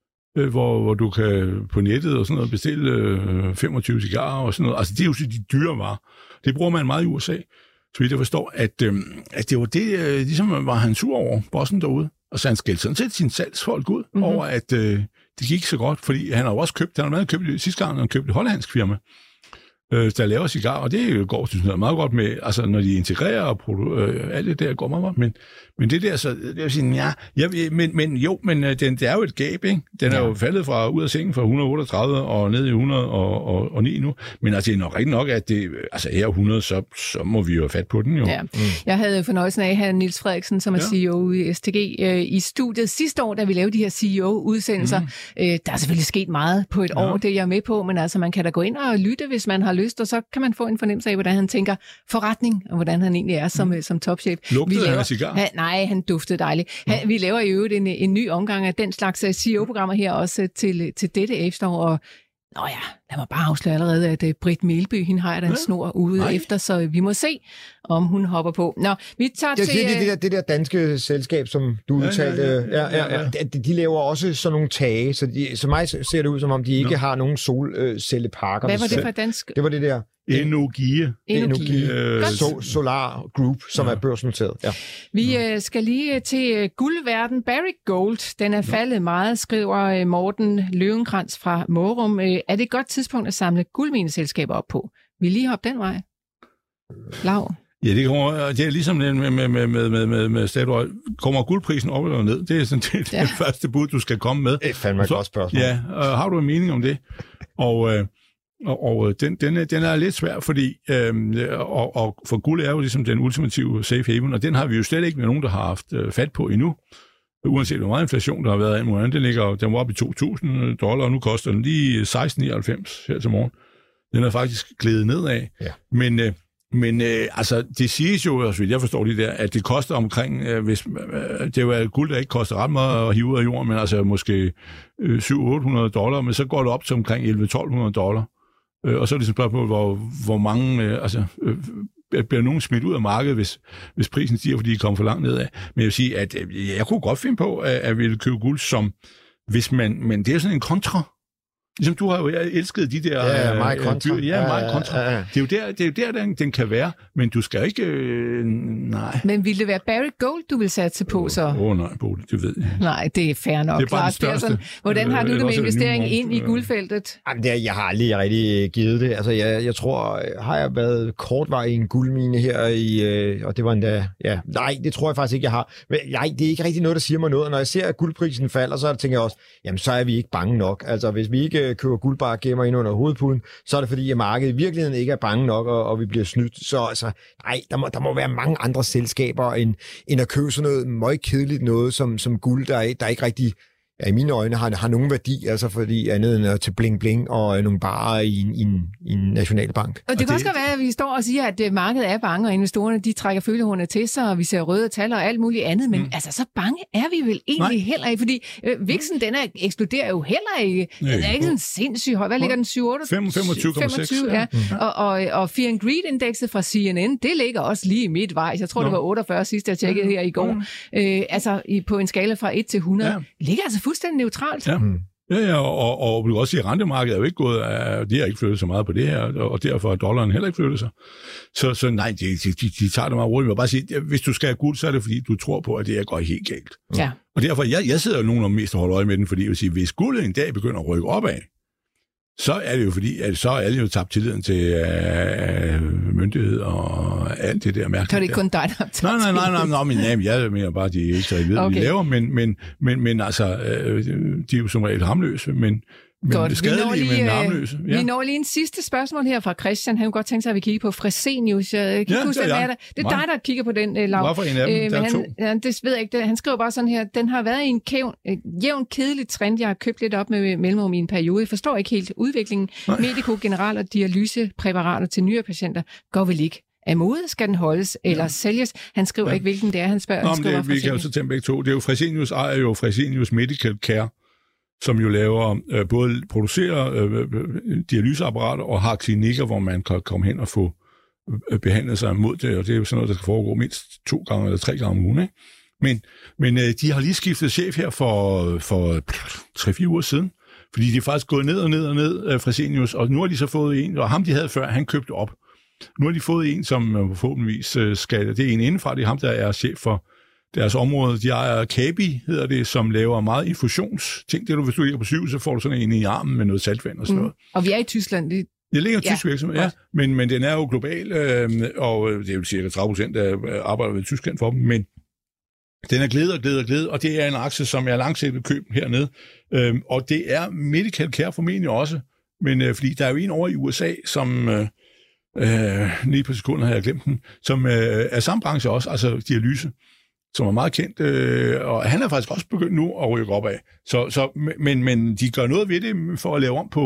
hvor du kan på nettet og sådan noget bestille 25 cigarer og sådan noget. Altså, det er jo de dyre varer. Det bruger man meget i USA. Så vidt jeg forstår, at det var det, ligesom var han sur over, bossen derude. Og så han skældte sådan set sin salgsfolk ud over, at det gik så godt, fordi han har jo også købt, sidste gang, han købte et hollandsk firma, der laver cigarer, og det går synes jeg, meget godt med, altså når de integrerer og alt det der går meget godt, men det der, så det er sådan, men det er jo et gab, ikke? Den er jo faldet ud af sengen fra 138 og ned i 109 nu, men altså det er nok rigtig nok, at det, altså her 100, så må vi jo have fat på den jo. Ja. Jeg havde fornøjelsen af at have Niels Frederiksen, som er CEO i STG, i studiet sidste år, da vi lavede de her CEO-udsendelser. Der er selvfølgelig sket meget på et år, det jeg er med på, men altså man kan da gå ind og lytte, hvis man har lyst, og så kan man få en fornemmelse af, hvordan han tænker forretning, og hvordan han egentlig er som topchef. Lugtede han af cigar? Nej, han duftede dejligt. Vi laver i øvrigt en ny omgang af den slags CEO-programmer her også til dette efterår, og lad mig bare afsløre allerede, at Britt Melby, hende har der en snor ude efter, så vi må se, om hun hopper på. Nå, vi tager til... Det der danske selskab, som du udtalte, de laver også sådan nogle tage, så mig ser det ud, som om de ikke har nogen solcelleparker. Hvad var det for dansk? Det var det der... Energi Solar Group, som er børsnoteret. Ja. Vi skal lige til guldverden. Barrick Gold, den er faldet meget, skriver Morten Løvenkrantz fra Mårum. Er det et godt tidspunkt at samle guldmineselskaber op på? Vil I lige hoppe den vej? Lav? Ja, det er ligesom med Statoil. Kommer guldprisen op eller ned? Det er sådan det første bud, du skal komme med. Det er fandme et godt spørgsmål. Ja, har du en mening om det? Og Og den er lidt svær, fordi og for guld er jo ligesom den ultimative safe haven, og den har vi jo slet ikke med nogen, der har haft fat på endnu. Uanset hvor meget inflation der har været af, den var oppe i $2.000, og nu koster den lige 16,99 her til morgen. Den er faktisk glædet nedad. Ja. Men altså, det siges jo, så vidt jeg forstår det der, at det koster omkring, hvis det er jo guld, der ikke koster ret meget at hive ud af jorden, men altså måske $700-800, men så går det op til omkring $1,100-1,200. Og så er det sådan et spørgsmål, hvor mange, bliver nogen smidt ud af markedet, hvis prisen stiger, fordi de kommer for langt nedad. Men jeg vil sige, at jeg kunne godt finde på, at vi vil købe guld som, hvis man, men det er sådan en kontra. Ligesom du har jo elsket de der... Ja, meget kontra. Meget kontra. Ja. Det er jo der den kan være, men du skal ikke... nej. Men ville det være Barrick Gold, du vil satse på så? Nej, Bodil, det ved jeg. Nej, det er fair nok. Det er bare den største. Hvordan har du det med investering ind i guldfeltet? Jamen, jeg har aldrig rigtig givet det. Altså, jeg tror, har jeg været kortvarig i en guldmine her og det var endda... Ja, nej, det tror jeg faktisk ikke, jeg har. Men nej, det er ikke rigtig noget, der siger mig noget. Når jeg ser, at guldprisen falder, så tænker jeg også, jamen, så er vi ikke bange nok. Altså, hvis vi ikke køber guldbar gemmer ind under hovedpuden, så er det fordi, at markedet i virkeligheden ikke er bange nok, og vi bliver snydt. Så altså, nej, der må være mange andre selskaber, end at købe sådan noget møgkedeligt noget, som guld, der ikke rigtig, i mine øjne, har nogen værdi, altså fordi andet end til bling-bling og nogle barer i en nationalbank. Og det kan også være, at vi står og siger, at markedet er bange, og investorerne, de trækker følehornene til sig, og vi ser røde tal og alt muligt andet, men altså, så bange er vi vel egentlig heller ikke, fordi VIX'en, den eksploderer jo heller ikke. Den er ikke sådan sindssygt høj. Hvad ligger den? 25,6. Ja. Og Fear and Greed-indekset fra CNN, det ligger også lige i midtvejs. Jeg tror, det var 48 sidst, jeg tjekkede her i går. Altså, på en skala fra 1 til 100. Ligger altså fuldstændig neutralt. Ja, og du kan også sige, at rentemarkedet er jo ikke gået, de har ikke flyttet så meget på det her, og derfor har dollaren heller ikke flyttet sig. Så nej, de tager det meget roligt. Jeg vil bare sige, at hvis du skal have guld, så er det fordi, du tror på, at det går helt galt. Ja. Og derfor, jeg sidder jo nogen om mest og holder øje med den, fordi jeg vil sige, hvis guldet en dag begynder at rykke opad, så er det jo fordi, at så er alle jo tabt tilliden til myndighed og alt det der mærkeligt. Så er det ikke kun dig, der har tabt Nej, men jeg mener bare, de ikke så ved, de laver, men altså, de er jo som regel harmløse, men skadelige, men harmløse. Ja. Vi når lige en sidste spørgsmål her fra Christian. Han kunne godt tænke sig, at vi kigger på Fresenius. Det er dig, der kigger på den, Laura. Hvorfor en af dem? Der er to. Det ved jeg ikke. Han skriver bare sådan her, den har været i en jævn, kedelig trend. Jeg har købt lidt op med mellemrum i en periode. Jeg forstår ikke helt udviklingen. Medico general og dialysepræparater til nyere patienter går vel ikke af mode, skal den holdes eller sælges? Han skriver ikke, hvilken det er, han spørger. Vi kan jo så tænke begge to. Det er jo Fresenius ejer jo Fresenius Medical Care, som jo laver, både producerer dialyseapparater og har klinikker, hvor man kan komme hen og få behandlet sig mod det, og det er jo sådan noget, der skal foregå mindst 2 gange eller 3 gange om ugen, ikke? Men de har lige skiftet chef her for 3-4 uger siden, fordi de er faktisk gået ned og ned Fresenius, og nu har de så fået en, og ham de havde før, han købte op. Nu har de fået en, som forhåbentligvis skal, det er en indenfra, det er ham, der er chef for deres område. De ejer Kabi, hedder det, som laver meget infusionsting. Det er du, hvis du ligger på syg, så får du sådan en i armen med noget saltvand og sådan noget. Og vi er i Tyskland. Det ligger i tysk virksomhed, ja. Men den er jo global, og det er jo cirka 30%, der arbejder ved Tyskland for dem, men den er glædet, og det er en aktie, som er langsigtet køb hernede. Og det er Medical Care formentlig også, men fordi der er jo en over i USA, som... lige på sekunder har jeg glemt den, som er samme branche også, altså dialyse, som er meget kendt, og han er faktisk også begyndt nu at rykke opad. Men de gør noget ved det for at lave om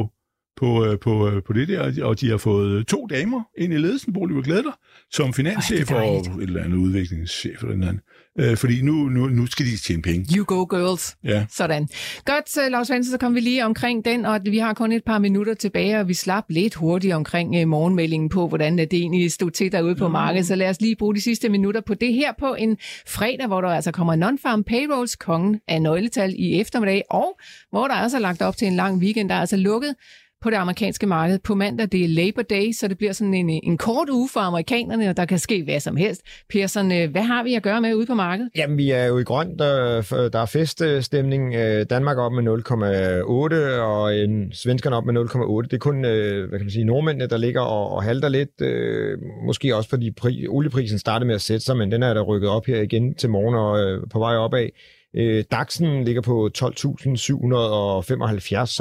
på det der, og de har fået 2 damer ind i ledelsen, Bodil, vil glæde dig, som finanschef og et eller andet udviklingschef eller andet. Fordi nu skal de tjene penge. You go, girls. Ja. Sådan. Godt, Lars Svendsen, så kom vi lige omkring den, og vi har kun et par minutter tilbage, og vi slap lidt hurtigt omkring morgenmeldingen på, hvordan det egentlig stod til derude på markedet. Så lad os lige bruge de sidste minutter på det her på en fredag, hvor der altså kommer non-farm payrolls, kongen af nøgletal i eftermiddag, og hvor der altså er lagt op til en lang weekend, der er altså lukket på det amerikanske marked. På mandag, det er Labor Day, så det bliver sådan en kort uge for amerikanerne, og der kan ske hvad som helst. Persson, hvad har vi at gøre med ude på markedet? Jamen, vi er jo i grønt. Der er feststemning. Danmark op med 0,8, og svenskerne op med 0,8. Det er kun, hvad kan man sige, nordmændene, der ligger og halter lidt. Måske også fordi olieprisen startede med at sætte sig, men den er der rykket op her igen til morgen og på vej opad. DAX'en ligger på 12.775, så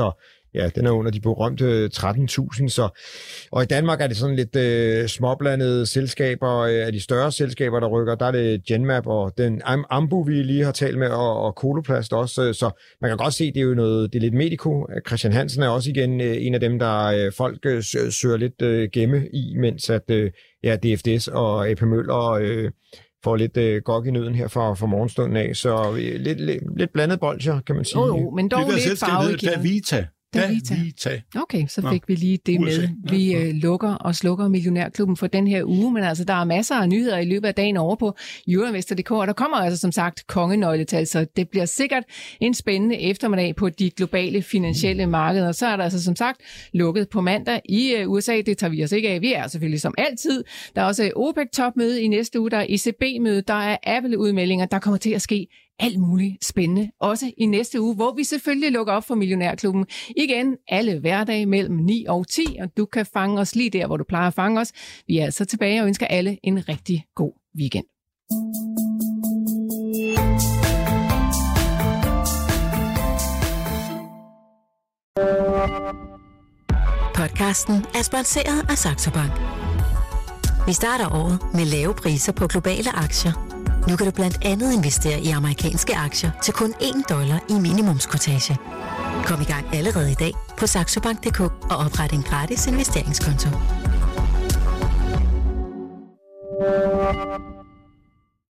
den er under de berømte 13.000. Så, og i Danmark er det sådan lidt småblandede selskaber. Af de større selskaber, der rykker, der er det Genmap og den Ambu, vi lige har talt med, og Coloplast også. Så man kan godt se, det er jo noget, det er lidt Medico. Christian Hansen er også igen en af dem, der folk søger lidt gemme i, mens at DFDS og AP Møller får lidt gok i nøden her for morgenstunden af. Så lidt blandet bolcher, kan man sige. Jo, men dog lidt farve. Vita. Okay, så fik vi lige det med. Vi lukker og slukker Millionærklubben for den her uge, men altså, der er masser af nyheder i løbet af dagen over på Euroinvestor.dk, og der kommer altså som sagt kongenøgletal, så det bliver sikkert en spændende eftermiddag på de globale finansielle markeder. Så er der altså som sagt lukket på mandag i USA, det tager vi os ikke af. Vi er selvfølgelig som altid. Der er også OPEC-topmøde i næste uge, der er ECB-møde, der er Apple-udmeldinger, der kommer til at ske alt muligt spændende, også i næste uge, hvor vi selvfølgelig lukker op for Millionærklubben. Igen, alle hverdage mellem 9 og 10, og du kan fange os lige der, hvor du plejer at fange os. Vi er altså tilbage og ønsker alle en rigtig god weekend. Podcasten er sponsoreret af Saxo Bank. Vi starter året med lave priser på globale aktier. Nu kan du blandt andet investere i amerikanske aktier til kun $1 i minimumskortage. Kom i gang allerede i dag på saxobank.dk og opret en gratis investeringskonto.